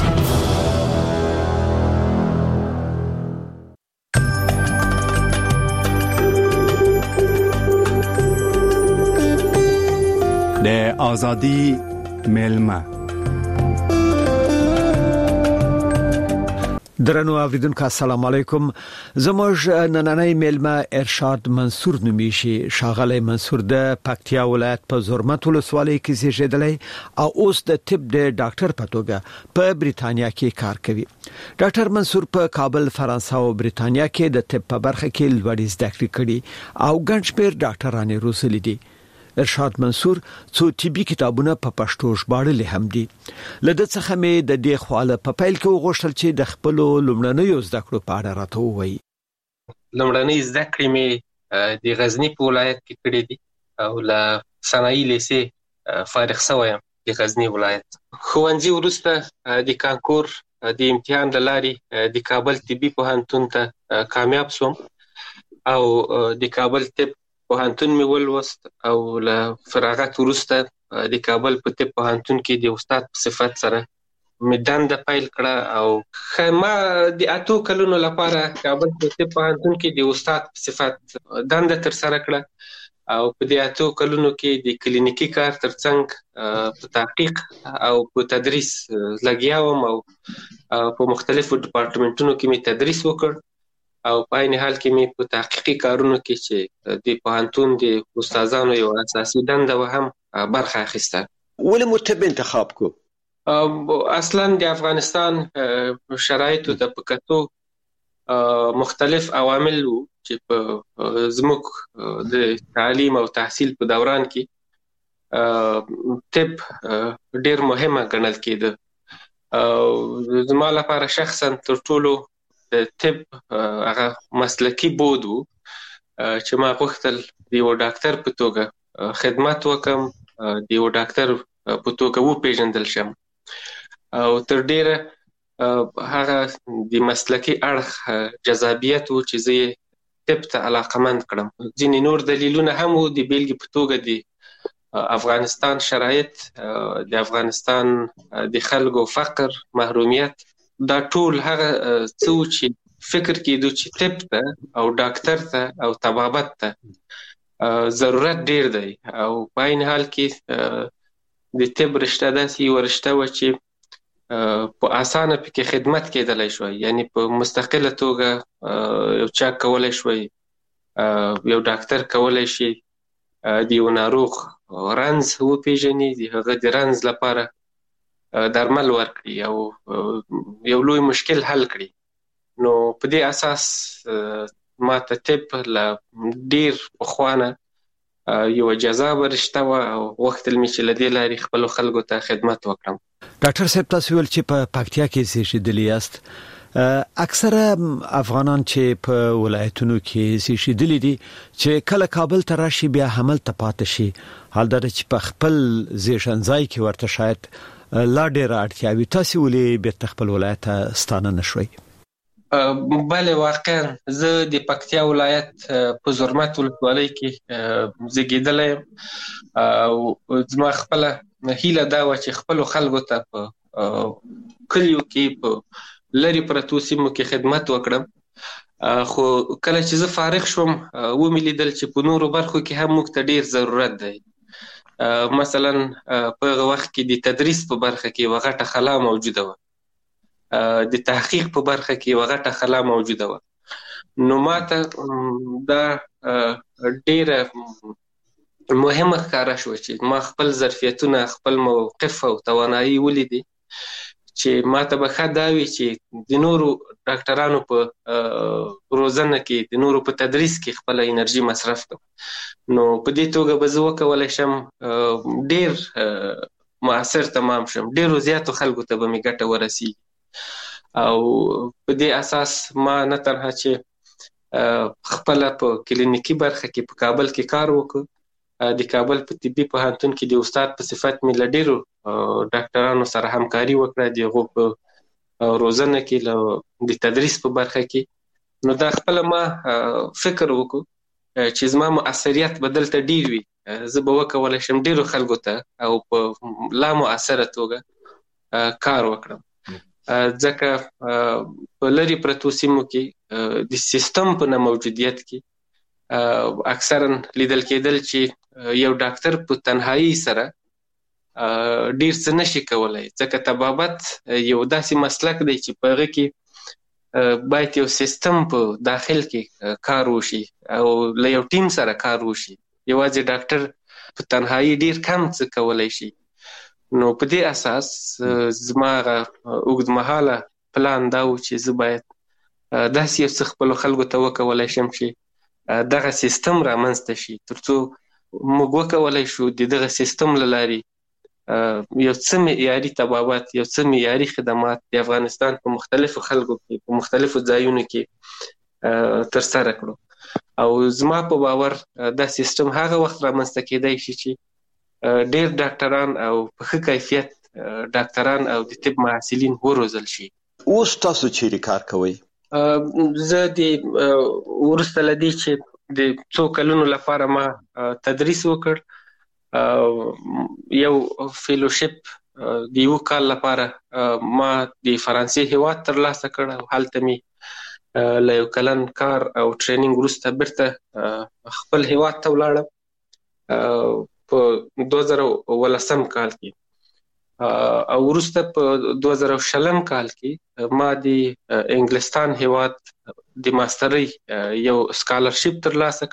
د ازادي ملما درنو اوریدونکو السلام علیکم. زموږ نننۍ میلمه ارشاد منصور نومیږي. ښاغلی منصور د پکتیا ولایت په زرمت ولسوالۍ کې زیږیدلی او اوس د طب د ډاکټر په توګه په بریتانیا کې کار کوي. ډاکټر منصور په کابل، فرانسه او بریتانیا کې د طب په برخه کې لوړې زده کړې کړې او ګڼ شمېر ډاکټرانې روزلي دي. ارشاد منصور څو طبي کتابونه په پښتو ژباړلي هم دي. لده څخه مې د دې خواله په پیل کې وغوښتل چې د خپل لومړنیو زده کړو په اړه راته ووایي. لومړنۍ زده کړې مې د غزني په ولایت کې کړې دي او له صنایع لیسې فارغ شوی یم د غزني ولایت. ښوونځي وروسته د کانکور د امتحان له لارې د کابل طبي پوهنتون ته کامیاب شوم او د کابل طب پوهنتون مې ولوست او له فراغت وروسته د کابل په طب پوهنتون کې د استاد په صفت سره مې دنده پیل کړه او ما د اتو کلونو لپاره کابل په طب پوهنتون کې د استاد په صفت دنده ترسره کړه او په دې اتو کلونو کې د کلینیکي کار ترڅنګ په تحقیق او په تدریس لګیا وم او په مختلفو ډپارټمنټونو کې مې تدریس وکړ او په عین حال کې مې په تحقیقي کارونو کې چې د پوهنتون د استادانو یو اساسي دنده و هم برخه اخیسته. ولې مو طب انتخاب کو؟ اصلا د افغانستان شرایطو ته په کتو مختلف عوامل وو چې په زموږ د تعلیم او تحصیل په دوران کې طب ډېر مهمه ګڼل کېده. زما لپاره شخصا تر ټولو د طب هغه مسلکي بود وو چې ما غوښتل د یو ډاکټر په توګه خدمت وکم، د یو ډاکټر په توګه وپېژندل شم او تر ډېره هغه د مسلکي اړخ جذابیت و چې زه یې طب ته علاقمند کړم. ځینې نور دلیلونه هم وو، د بېلګې په توګه د افغانستان شرایط، د افغانستان د خلکو فقر، محرومیت، دا ټول هغه څه و چې فکر کېدو چې طب ته او ډاکټر ته او طبابت ته ضرورت ډېر دی او په عین حال کې د طب رشته داسې یوه رشته وه چې په اسانه پکې خدمت کېدلی شوی، یعنی په مستقله توګه یو چا کولی شوی، یو ډاکټر کولی شي د یو ناروغ رنځ وپېژني، د هغه د رنځ لپاره درمل ورکړي او یو لوی مشکل حل کړي. نو په دې اساس ما ته طب له ډېر پخوانه یو جذابه رشته وه او غوښتل مې چې له دې لارې خپلو خلکو ته خدمت وکړم. ډاکټر صاحب، تاسو ویل چې په پکتیا کې زیږېدلي یاست. اکثره افغانان چې په ولایتونو کې زیږېدلي دي چې کله کابل ته راشي بیا هملته پاتې شي، حال دا چې په خپل زیږنځای کې ورته شاید لا ډېره اړتیا وي، تاسو ولې بیرته خپل ولایت ته ستانه نه شوئ؟ بله، واقعا زه د پکتیا ولایت په زرمت ولسوالۍ کې زیږېدلی یم او زما خپله هیله دا وه چې خپلو خلکو ته په کلیو کې په لرې پرتو سیمو کې خدمت وکړم. خو کله چې زه فارغ شوم ومې لیدل چې په نورو برخو کې هم موږ ته ډېر ضرورت دی. مثلا په هغه وخت کې د تدریس په برخه کې یوه غټه خلا موجوده وه، د تحقیق په برخه کې یوه غټه خلا موجوده وه. نو ما ته دا ډېره مهمه ښکاره شوه چې ما خپل ظرفیتونه، خپل موقف او توانایي ولیدې چې ما ته به ښه دا وي چې د نورو ډاکټرانو په روزنه کې، د نورو په تدریس کې خپله انرژي مصرف کړم. نو په دې توګه به زه وکولی شم ډېر مؤثر تمام شم، ډېرو زیاتو خلکو ته به مې ګټه ورسیږي. او په دې اساس ما نه تنها چې خپله په کلینیکي برخه کې په کابل کې کار وکړ، د کابل په طبي پوهنتون کې د استاد په صفت مې له ډېرو ډاکټرانو سره همکاري وکړه، د هغو په روزنه کې، له د تدریس په برخه کې. نو دا خپله ما فکر وکړو چې زما مؤثریت به دلته ډېر وي، زه به وکولی شم ډېرو خلکو ته او په لا مؤثره توګه کار وکړم. ځکه په لرې پرتو سیمو کې د سیستم په نه موجودیت کې اکثرا لیدل کېدل چې یو ډاکټر په تنهایی سره ډېر څه نشي کولی، ځکه طبابت یو داسې مسلک دی چې په هغه کې باید یو سیستم په داخل کې کار وشي او له یو ټیم سره کار وشي. یوازې ډاکټر په تنهایی ډېر کم څه کولی شي. نو په دې اساس زما هغه اوږدمهاله پلان دا و چې زه باید داسې یو څه خپلو خلکو ته وکولی شم چې دغه سیستم رامنځته شي، تر څو موږ وکولی شو د دغه سیستم له لارې یو څه معیاري طبابت، یو څه معیاري خدمات د افغانستان په مختلفو خلکو کې، په مختلفو ځایونو کې ترسره کړو. او زما په باور دا سیستم هغه وخت رامنځته کېدی شي چې ډېر ډاکټران او په ښه کیفیت ډاکټران او د طب محصلین وروزل شي. اوس تاسو چیرې کار کوئ؟ زه د وروسته له دې چې د څو کلونو لپاره ما تدریس وکړ، یو فیلوشپ د یو کال لپاره ما د فرانسې هیواد ترلاسه کړ او هلته مې له یو کلن کار او ټریننګ وروسته بیرته خپل هیواد ته ولاړم په دوه زره ولسم کال کې. او وروسته په دوه زره شلم کال کې ما د انګلستان هیواد د ماسترۍ یو سکالرشپ ترلاسه کړ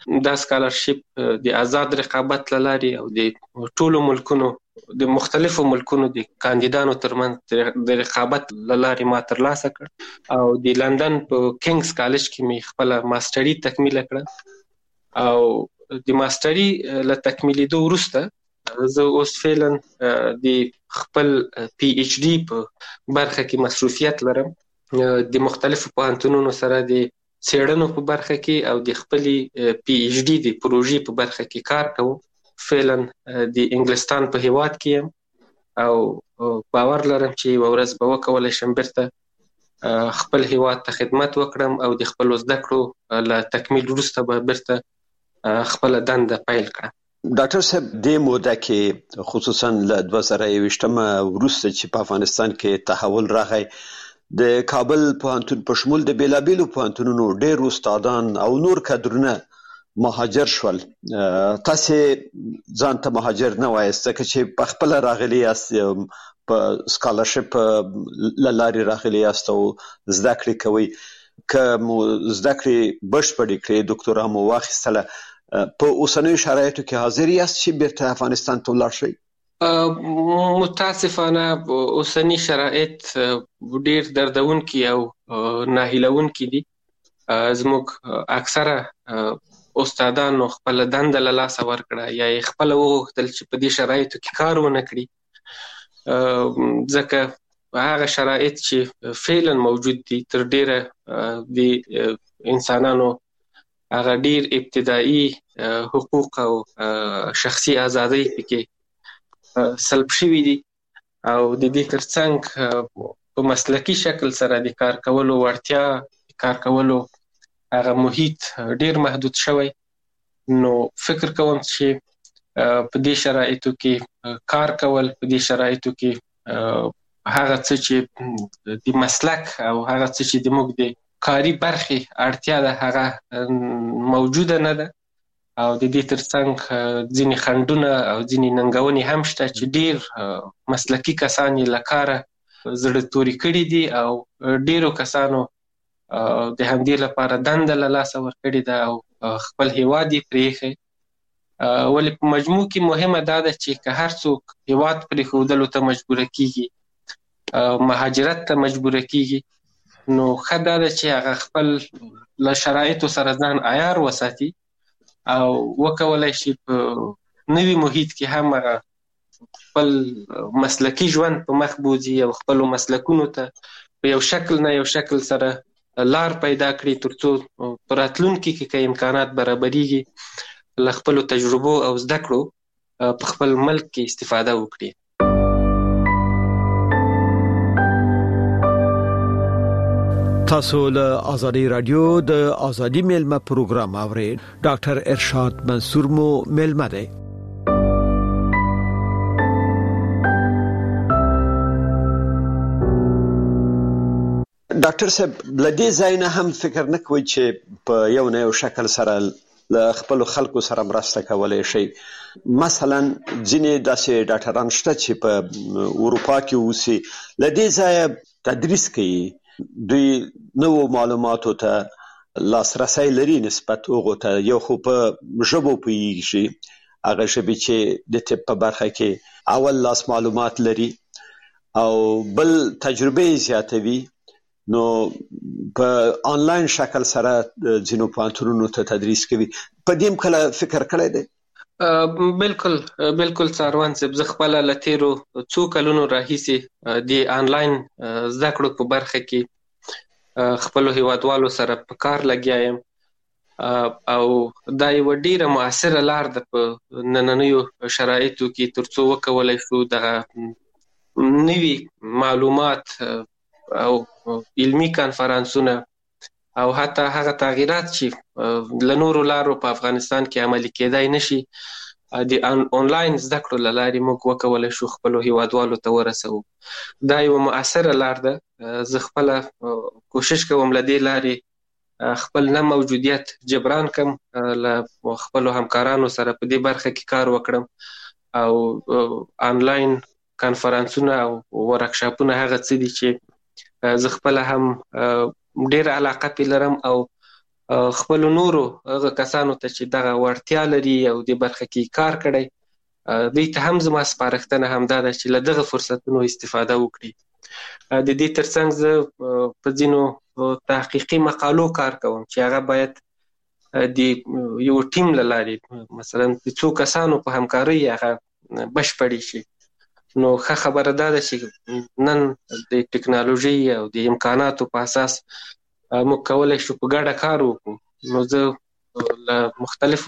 دا سکالرشپ د آزاد رقابت لاري او د ټولو ملکونو د مختلفو ملکونو د کاندیدانو ترمنځ د رقابت لاري ما ترلاسه کړ او د لندن په کینګز کالج کې می خپل ماستري تکمیل کړ او د ماستري له تکمیلېدو وروسته زه اوس فعلا د خپل پی ایچ ډي په برخه کې مصروفیت لرم د مختلفو پوهنتونونو سره د څېړنو په برخه کې او د خپلې پی ایچ ډي د پروژې په برخه کې کار کوم. فعلا د انګلستان په هیواد کې یم او باور لرم چې یوه ورځ به وکولی شم بیرته خپل هیواد ته خدمت وکړم او د خپلو زده کړو له تکمیل وروسته به بیرته خپله دنده پیل کړم. ډاکټر صاحب دې موده کې خصوصا له دوه زره یویشتمه وروسته چې په افغانستان کې تحول راغی د کابل پوهنتون په شمول د بیلابیلو پوهنتونونو ډېر استادان او نور کادرونه مهاجر شول. تاسو ځان ته مهاجر نه وایست ځکه چې په خپل راغلي یاست په سکالرشپ لاري راغلي یاست او زده کړې کوي که مو زده کړې بشپړې کړې ډاکټورا مو واخیستله په اوسنیو شرایطو کې حاضر یاست چې بیرته افغانستان ته ولاړ شئ؟ متاسفانه اوسنی شرایط ډېر دردونکي او ناهیلونکي دي. زموږ اکثره استادانو خپل دنده له لاسه ورکړه یا یې خپله وغوښتل چې په دې شرایطو کې کار ونه کړي ځکه هغه شرایط چې فعلا موجود دي تر ډېره د انسانانو هغه ډېر ابتدایي حقوق او شخصي ازادۍ پکې سلب شوي دي او د دې ترڅنګ په مسلکي شکل سره د کار کولو وړتیا کار کولو هغه محیط ډیر محدود شوی. نو فکر کوم چې په دې شرایطو کې کار کول په دې شرایطو کې هغه څه چې د مسلک او هغه څه چې د موږ د کاري برخې اړتیا ده هغه موجوده نه ده او د دې ترڅنګ ځینې خنډونه او ځینې ننګونې هم شته چې ډیر مسلکي کسان یې له کاره زړه توري کړي دي او ډیرو کسانو د همدې لپاره دنده له لاسه ورکړې ده او خپل هیواد یې پرېښی. ولې په مجموع کې مهمه دا ده چې که هر څوک هیواد پرېښودلو ته مجبوره کېږي مهاجرت ته مجبوره کېږي نو ښه دا ده چې هغه خپل له شرایطو سره ځان عیار وساتي او وکولی شي په نوي محیط کې هم هغه خپل مسلکي ژوند په مخ بوځي او خپلو مسلکونو ته په یو شکل نه یو شکل سره لار پیدا کړي ترڅو په راتلونکي کې که امکانات برابرېږي له خپلو تجربو او زده کړو په خپل ملک کې استفاده وکړي. تاسو له آزادی رادیو د آزادی میلمه پروګرام اورئ. ډاکټر ارشاد منصور مو میلمه دی. ډاکټر صاحب لدې ځای نه هم فکر نه کوئ چې په یو نه یو شکل سره له خپلو خلکو سره مرسته کولی شئ؟ مثلا ځینې داسې ډاکټران شته چې په اروپا کې اوسي له دې ځایه تدریس کوي دوی نوو معلوماتو ته لاسرسی لري نسبت هغو ته یو خو په ژبو پوهېږي هغه ژبې چې د طب په برخه کې اول لاس معلومات لري او بل تجربه یې زیاتوي نو په آنلاین شکل سره ځینو پوهنتونونو ته تدریس کوي. په دې هم کله فکر کړی دی؟ بالکل بالکل څاروان صاحب زه خپله له تېرو څو کلونو راهیسې د آنلاین زده کړو په برخه کې خپلو هیوادوالو سره په کار لګیا یم او دا یوه ډیره مؤثره لار ده په نننیو شرایطو کې ترڅو وکولی شو دغه نوي معلومات او علمي کانفرانسونه او حتی هغه تغییرات چې له نورو لارو په افغانستان کې عملي کېدای نشي د آنلاین زده کړو له لارې موږ وکولی شو خپلو هیوادوالو ته ورسوو. دا یوه مؤثره لار ده. زه خپله کوشش کوم له دې لارې خپل نه موجودیت جبران کم له خپلو همکارانو سره په دې برخه کې کار وکړم او آنلاین کانفرانسونه او ورکشاپونه هغه څه دي چې زه خپله هم ډېر علاقه پې لرم او خپل نورو هغه کسانو ته چې دغه وړتیا لري او د برخه کې کار کړی دوی ته هم زما سپارښتنه همدا ده چې له دغه فرصتونو استفاده وکړي. د دې ترڅنګ زه په ځینو تحقیقي مقالو کار کوم چې هغه باید د یو ټیم له لارې مثلا د څو کسانو په همکارۍ هغه بشپړې شي. نو ښه خبره دا ده چې نن د ټکنالوژي او د امکاناتو په اساس موږ کولی شو په ګډه کار وکړو. نو زه له مختلفو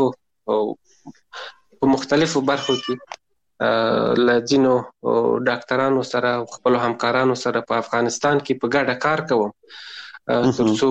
په مختلفو برخو کې له ځینو ډاکټرانو سره او خپلو همکارانو سره په افغانستان کې په ګډه کار کوم تر څو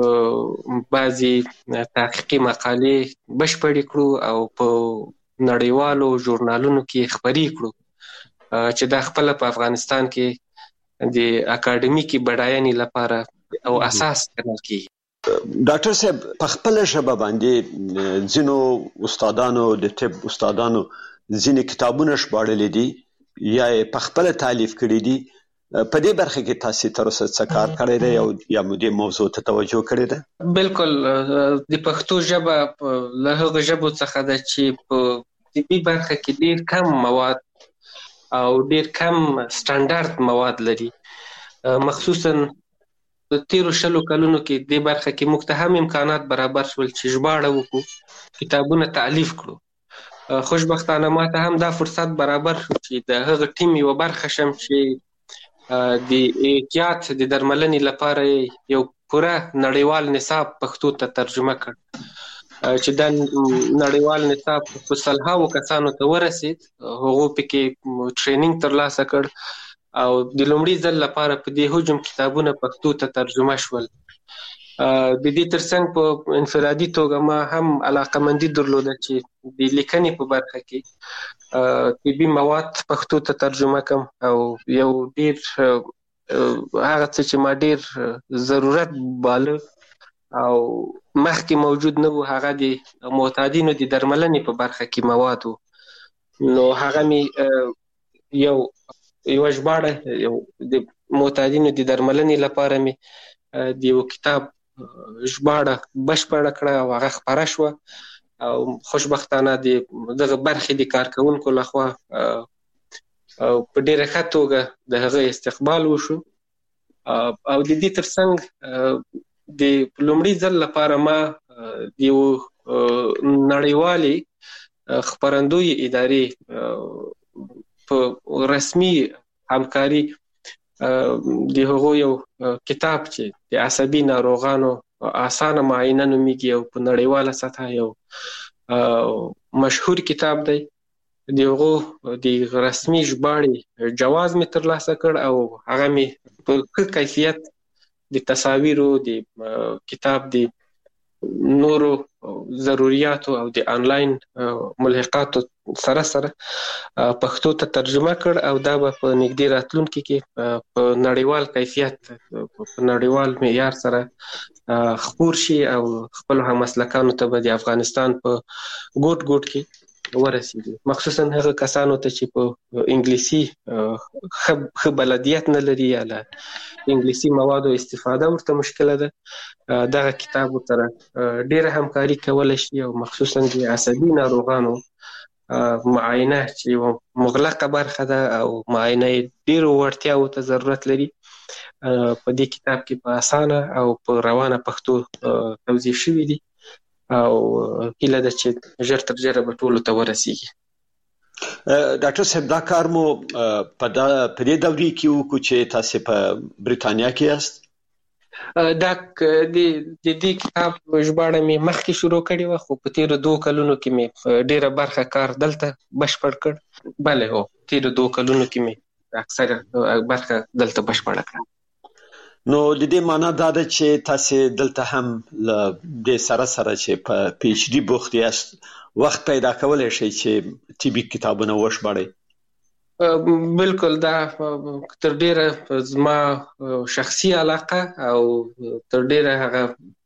بعضې تحقیقي مقالې بشپړې کړو او په نړیوالو ژورنالونو کې خپرې کړو چې دا خپله په افغانستان کې د اکاډمیکي بډاینې لپاره او اساس ګڼل کېږي. ډاکټر صاحب په خپله ژبه باندې ځینو استادانو د طب استادانو ځینې کتابونه ژباړلي دي یا یې په خپله تالیف کړي دي. په دې برخه کې تاسې تر اوسه څه کار کړی دی او یا مو دې موضوع ته توجه کړې ده؟ بالکل د پښتو ژبه له هغو ژبو څخه ده چې په طبي برخه کې ډېر کم مواد او ډېر کم سټنډرد مواد لري. مخصوصا په تیرو شلو کلونو کې دې برخه کې موږ ته هم امکانات برابر شول چې ژباړه وکړو، کتابونه تالیف کړو. خوشبختانه ما ته هم دا فرصت برابر شو چې د هغه ټیم یوه برخه شم چې د احتیاط د درملنې لپاره یو پوره نړیوال نصاب پښتو ته ترجمه کړ چې دا نړیوال نصاب په سلهاوو کسانو ته ورسید. هغو پکې ټرینینګ ترلاسه کړ او د لومړي ځل لپاره په دې حجم کتابونه پښتو ته ترجمه شول. د دې ترڅنګ په انفرادي توګه ما هم علاقمندي درلوده چې د لیکنې په برخه کې طبي مواد پښتو ته ترجمه کړم او یو ډېر هغه څه چې ما ډېر ضرورت باله او مخکې موجود نه و هغه د معتادینو د درملنې په برخه کې مواد و. نو هغه مې یو یوه ژباړه د معتادینو د درملنې لپاره مې د یو کتاب ژباړه بشپړه کړه او هغه خپره شوه او خوشبختانه د دغه برخې د کارکوونکو لخوا په ډېره ښه توګه د هغه استقبال وشو. او د دې ترڅنګ د لومړي ځل لپاره ما د یو نړیوالې خپرندوی ادارې په رسمي همکاري د هغو یو کتاب چې د عصبي ناروغانو اسانه معاینه نومیږي او په نړیواله سطحه یو مشهور کتاب دی، د هغو د رسمي ژباړې جواز مې ترلاسه کړ او هغه مې په ښه کیفیت د تصاویرو د کتاب د نورو ضروریاتو او د آنلاین ملحقاتو سره سره پښتو ته ترجمه کړ او دا به په نږدې راتلونکي کې په نړیوال کیفیت په نړیوال معیار سره خپور شي او خپلو هممسلکانو ته به د افغانستان په ګوټ ګوټ کې ورسېږي. مخصوصا هغه کسانو ته چې په انګلیسي ښه بلدیت نه لري یا له انګلیسي موادو استفاده ورته مشکله ده، دغه کتاب ورسره ډېره همکاري کولی شي او مخصوصا د عصبي ناروغانو معاینه چې یوه مغلقه برخه ده او معاینه یې ډېرو وړتیاوو ته ضرورت لري په دې کتاب کې په اسانه او په روانه پښتو توضیح شوي دي او هیله ده چې ژر تر ژره به ټولو ته ورسیږي. ډاکټر صاحب دا کار مو په دې دورې کې وکړو چې تاسې په بریتانیا کې یاست؟ دا د دې کتاب ژباړه مې مخکې شروع کړې وه خو په تېرو دوو کلونو کې مې ډېره برخه کار دلته بشپړ کړ. بله هو تېرو دوو کلونو کې مې اکثره برخه دلته بشپړه کړه. نو د دې معنا دا ده چې تاسې دلته هم له دې سره سره چې په پی ایچ ډي بوخت یاست وخت پیدا کولی شئ چې طبي کتابونه وژباړئ؟ بالکل دا تر ډېره زما شخصي علاقه او تر ډېره هغه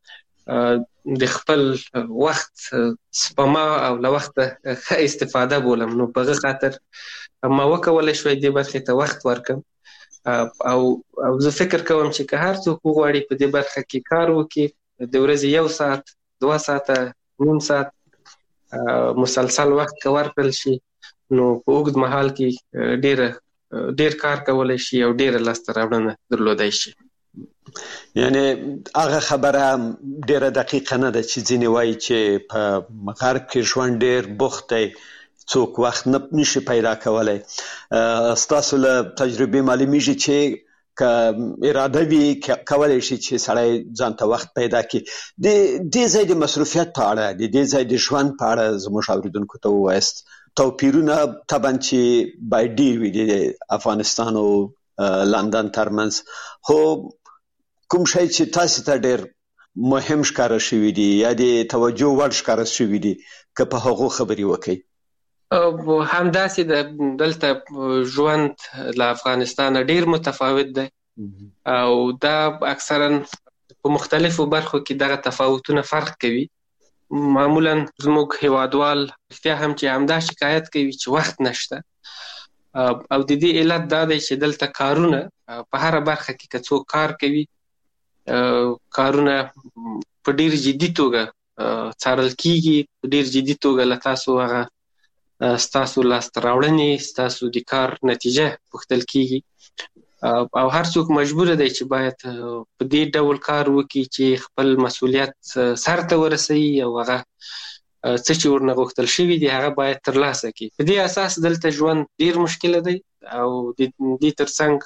د خپل وخت سپما او له وخته ښه استفاده بولم. نو په هغه خاطر ما وکولی شوی دې برخې ته وخت ورکړم او او زه فکر کوم چې که هر څوک وغواړي په دې برخه کې کار وکړي د ورځې یو ساعت دوه ساعته نیم ساعت مسلسل وخت که ورکړل شي نو په اوږد مهال کې ډېره ډېر کار کولی شي او ډېره لاسته راوړنه درلودی شي. یعنی هغه خبره ډېره دقیقه نه ده چې ځینې وایي چې په غرب کې ژوند ډېر بوخت دی، څوک وخت نه نشي پیدا کولی. ستاسو له تجربې معلومیږي چې که اراده وي کولی شي چې سړی ځان ته وخت پیدا کړي. د دې ځای د مصروفیت په اړه، د دې ځای د ژوند په اړه زموږ اورېدونکو ته ووایاست. توپیرونه طبعا چې باید ډېر وي د افغانستان او لندن ترمنځ، خو کوم شی چې تاسو ته ډېر مهم ښکاره شوي دي یا د توجه وړ ښکاره شوي دي که په هغو خبرې وکړئ؟ همداسې د دلته ژوند له افغانستان ډېر متفاوت دی او دا اکثرا په مختلفو برخو کې دغه تفاوتونه فرق کوي. معمولا زموږ هیوادوال رښتیا هم چې همدا شکایت کوي چې وخت نشته او د دې علت دا دی چې دلته کارونه په هره برخه کې که څوک کار کوي کارونه په ډېر جدي توګه څارل کیږي، په ډېر جدي توګه له تاسو هغه ستاسو لاسته راوړنې، ستاسو د کار نتیجه پوښتل کیږي او هر څوک مجبور دی چې باید په دې ډول کار وکړي چې خپل مسؤلیت سر ته ورسوي او هغه څه چې ورنه غوښتل شوي دي هغه باید ترلاسه کړي. په دې اساس دلته ژوند ډېر مشکله دی او د دې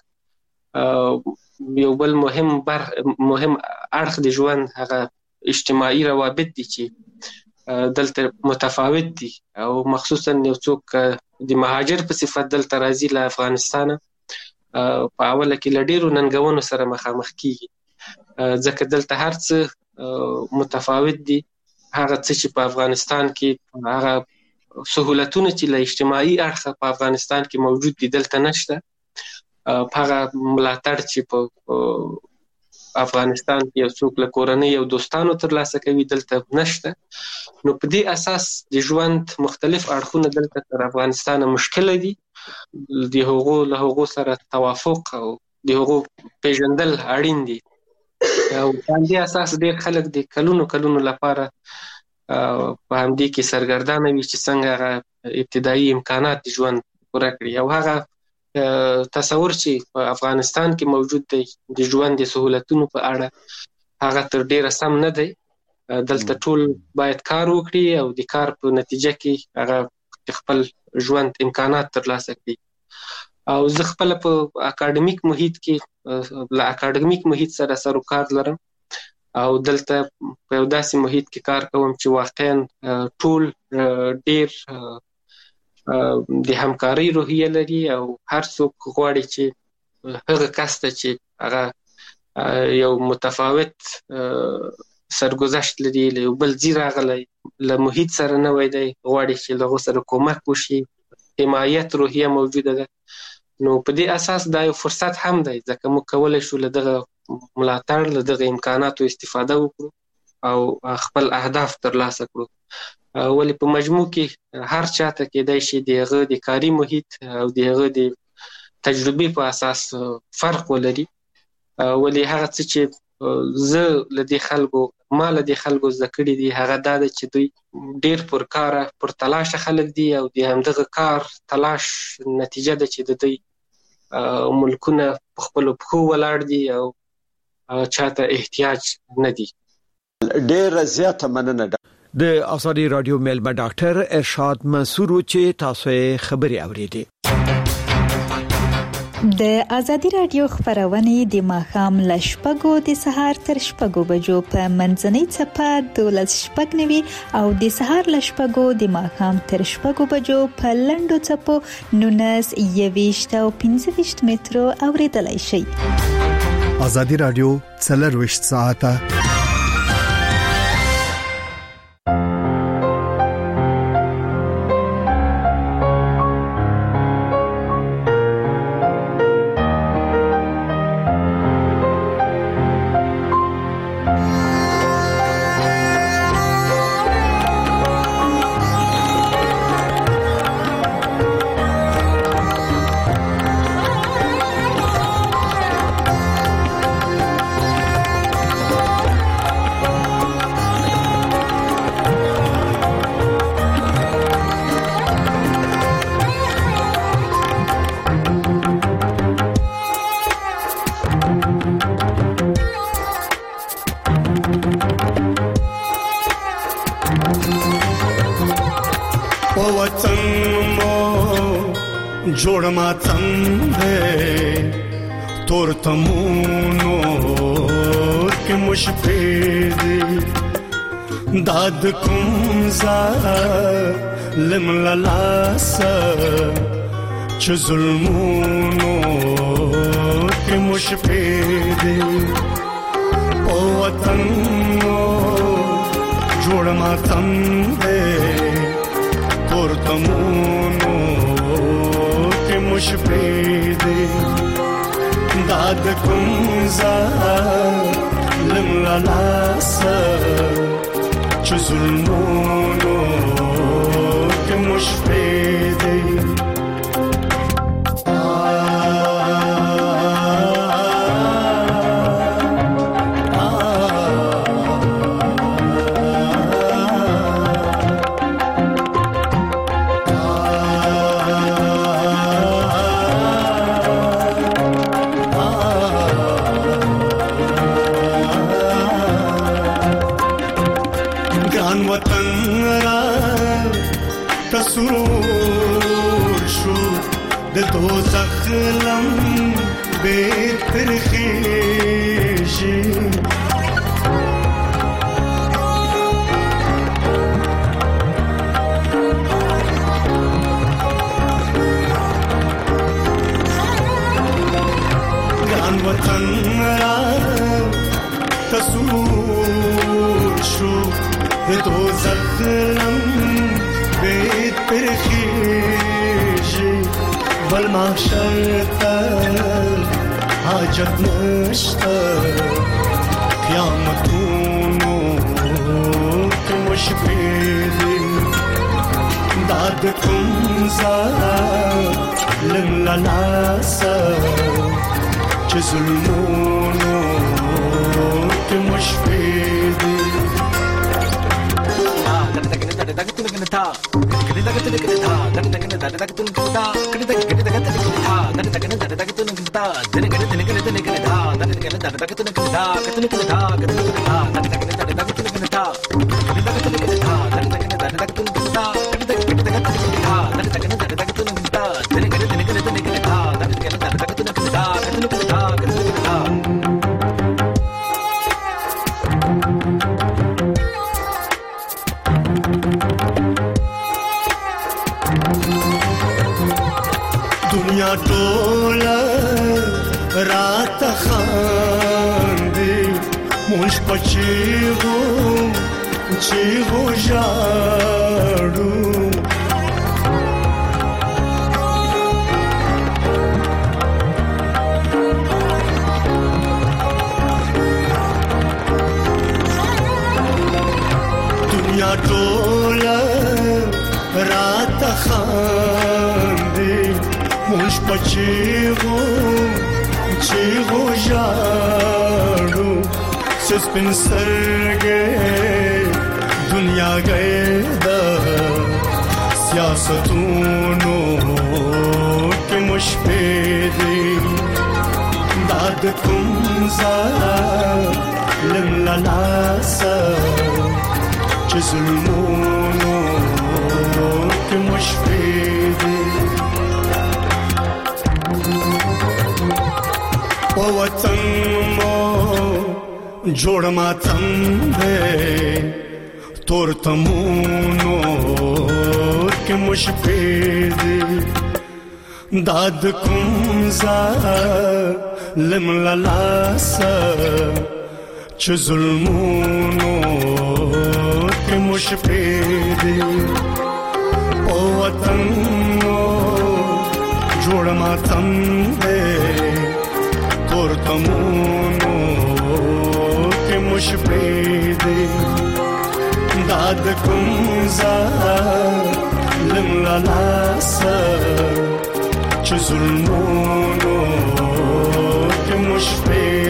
ترڅنګ یو بل مهم بر مهم اړخ د ژوند هغه اجتماعي روابط دي چې دلته متفاوت دي او مخصوصا یو څوک د مهاجر په صفت دلته راځي له افغانستانه په اوله کې له ډېرو ننګونو سره مخامخ کیږي ځکه دلته هر څه متفاوت دي. هغه څه چې په افغانستان کې هغه سهولتونه چې له اجتماعي اړخه په افغانستان کې موجود دي دلته نشته. هغه ملاتړ چې په افغانستان کې یو څوک له کورنۍ او دوستانو ترلاسه کوي دلته نشته. نو په دې اساس د ژوند مختلف اړخونه دلته تر افغانستان مشکله دي. د هغو له هغو سره توافق او د هغو پیژندل اړین دي او په همدې اساس ډېر خلک د کلونو کلونو لپاره په همدې کې سرګردانه وي چې څنګه هغه ابتدایي امکانات د ژوند پوره کړي او هغه تصور چې په افغانستان کې موجود دی د ژوند د سهولتونو په اړه هغه تر ډېره سم نه دی. دلته ټول باید کار وکړي او د کار په نتیجه کې هغه خپل ژوند امکانات ترلاسه کړي او زه خپله په اکاډمیک محیط کې له اکاډمیک محیط سره سر و کار لرم او دلته په یو داسې محیط کې کار کوم چې واقعا ټول ډېر د همکارۍ روحیه لري او هر څوک غواړي چې هغه کس ته چې هغه یو متفاوت سرګذشت لري له یو بل ځای راغلی له محیط سره نوی دی غواړي چې له هغو سره کومک وشي، حمایت روحیه موجوده ده. نو په دې اساس دا یو فرصت هم دی ځکه موږ کولی شو له دغه ملاتړ له دغه امکاناتو استفاده وکړو او خپل اهداف ترلاسه کړو. ولې په مجموع کې هر چاته کېدای شي د هغه د کاري محیط او د هغه د تجربې په اساس فرق ولري. ولې هغه څه چې زه له دې خلکو ما له دې خلکو زده کړي دي هغه دا ده چې دوی ډېر پرکاره پرتلاشه خلک دي او د همدغه کار تلاش نتیجه ده چې د دوی ملکونه په خپلو پښو ولاړ دي او چاته احتیاج نه دي. ډېره زیاته مننه. د آزادي رادیو میلمه ډاکټر ارشاد منصور چې تاسو یې خبري اورېدې. د آزادي رادیو خبرونه د ماخام لشپګو د سهار تر شپږو بجو په منځنۍ چپه دولس شپږ نوي او د سهار لشپګو د ماخام تر شپږو بجو په لندو چپو نونس یويشت او پنځه ویشت مترو اوریدلای شي. آزادي رادیو څلرویشت ساعته جوړ ماتم دې تور تمونو کې مشفې دي داد کوم ظالم لاس چې ظلمونو کې مشفې دي او وطن جوړ ماتم دې تور تمونو کې مشفې دي داد کوم ظالم لاس چې ظلمونو کې مشفې دي سرور شو د دوزخ لم بهتر خيشي ګران وطن را تسرور شو د دوزخ لم بهتر خيشي بل محشر ته حاجت نشته قیامتونو کې مشفې دي داد کوم ظالم لاس چې ظلمونو کې مشفې دي دنیا ټوله رات خاندي مونږ پچیغو چیغو ژاړو دنیا ټوله رات خاندي مونږ پچیغو چیغو ژاړو سپین سترګې دنیا گئے دا سیاستونو کې مشفې دي داد کوم ظالم لاس چې ظلمونو کې مشفې دي او وطن مو جوړ ماتم دې تور تمونو کې مشفې دي داد کوم ظالم لاس چې ظلمونو کې مشفې دي او وطن مو جوړ ماتم دې تور تمونو کې مشفې دي داد کوم ظالم لاس چې ظلمونو کې مشفې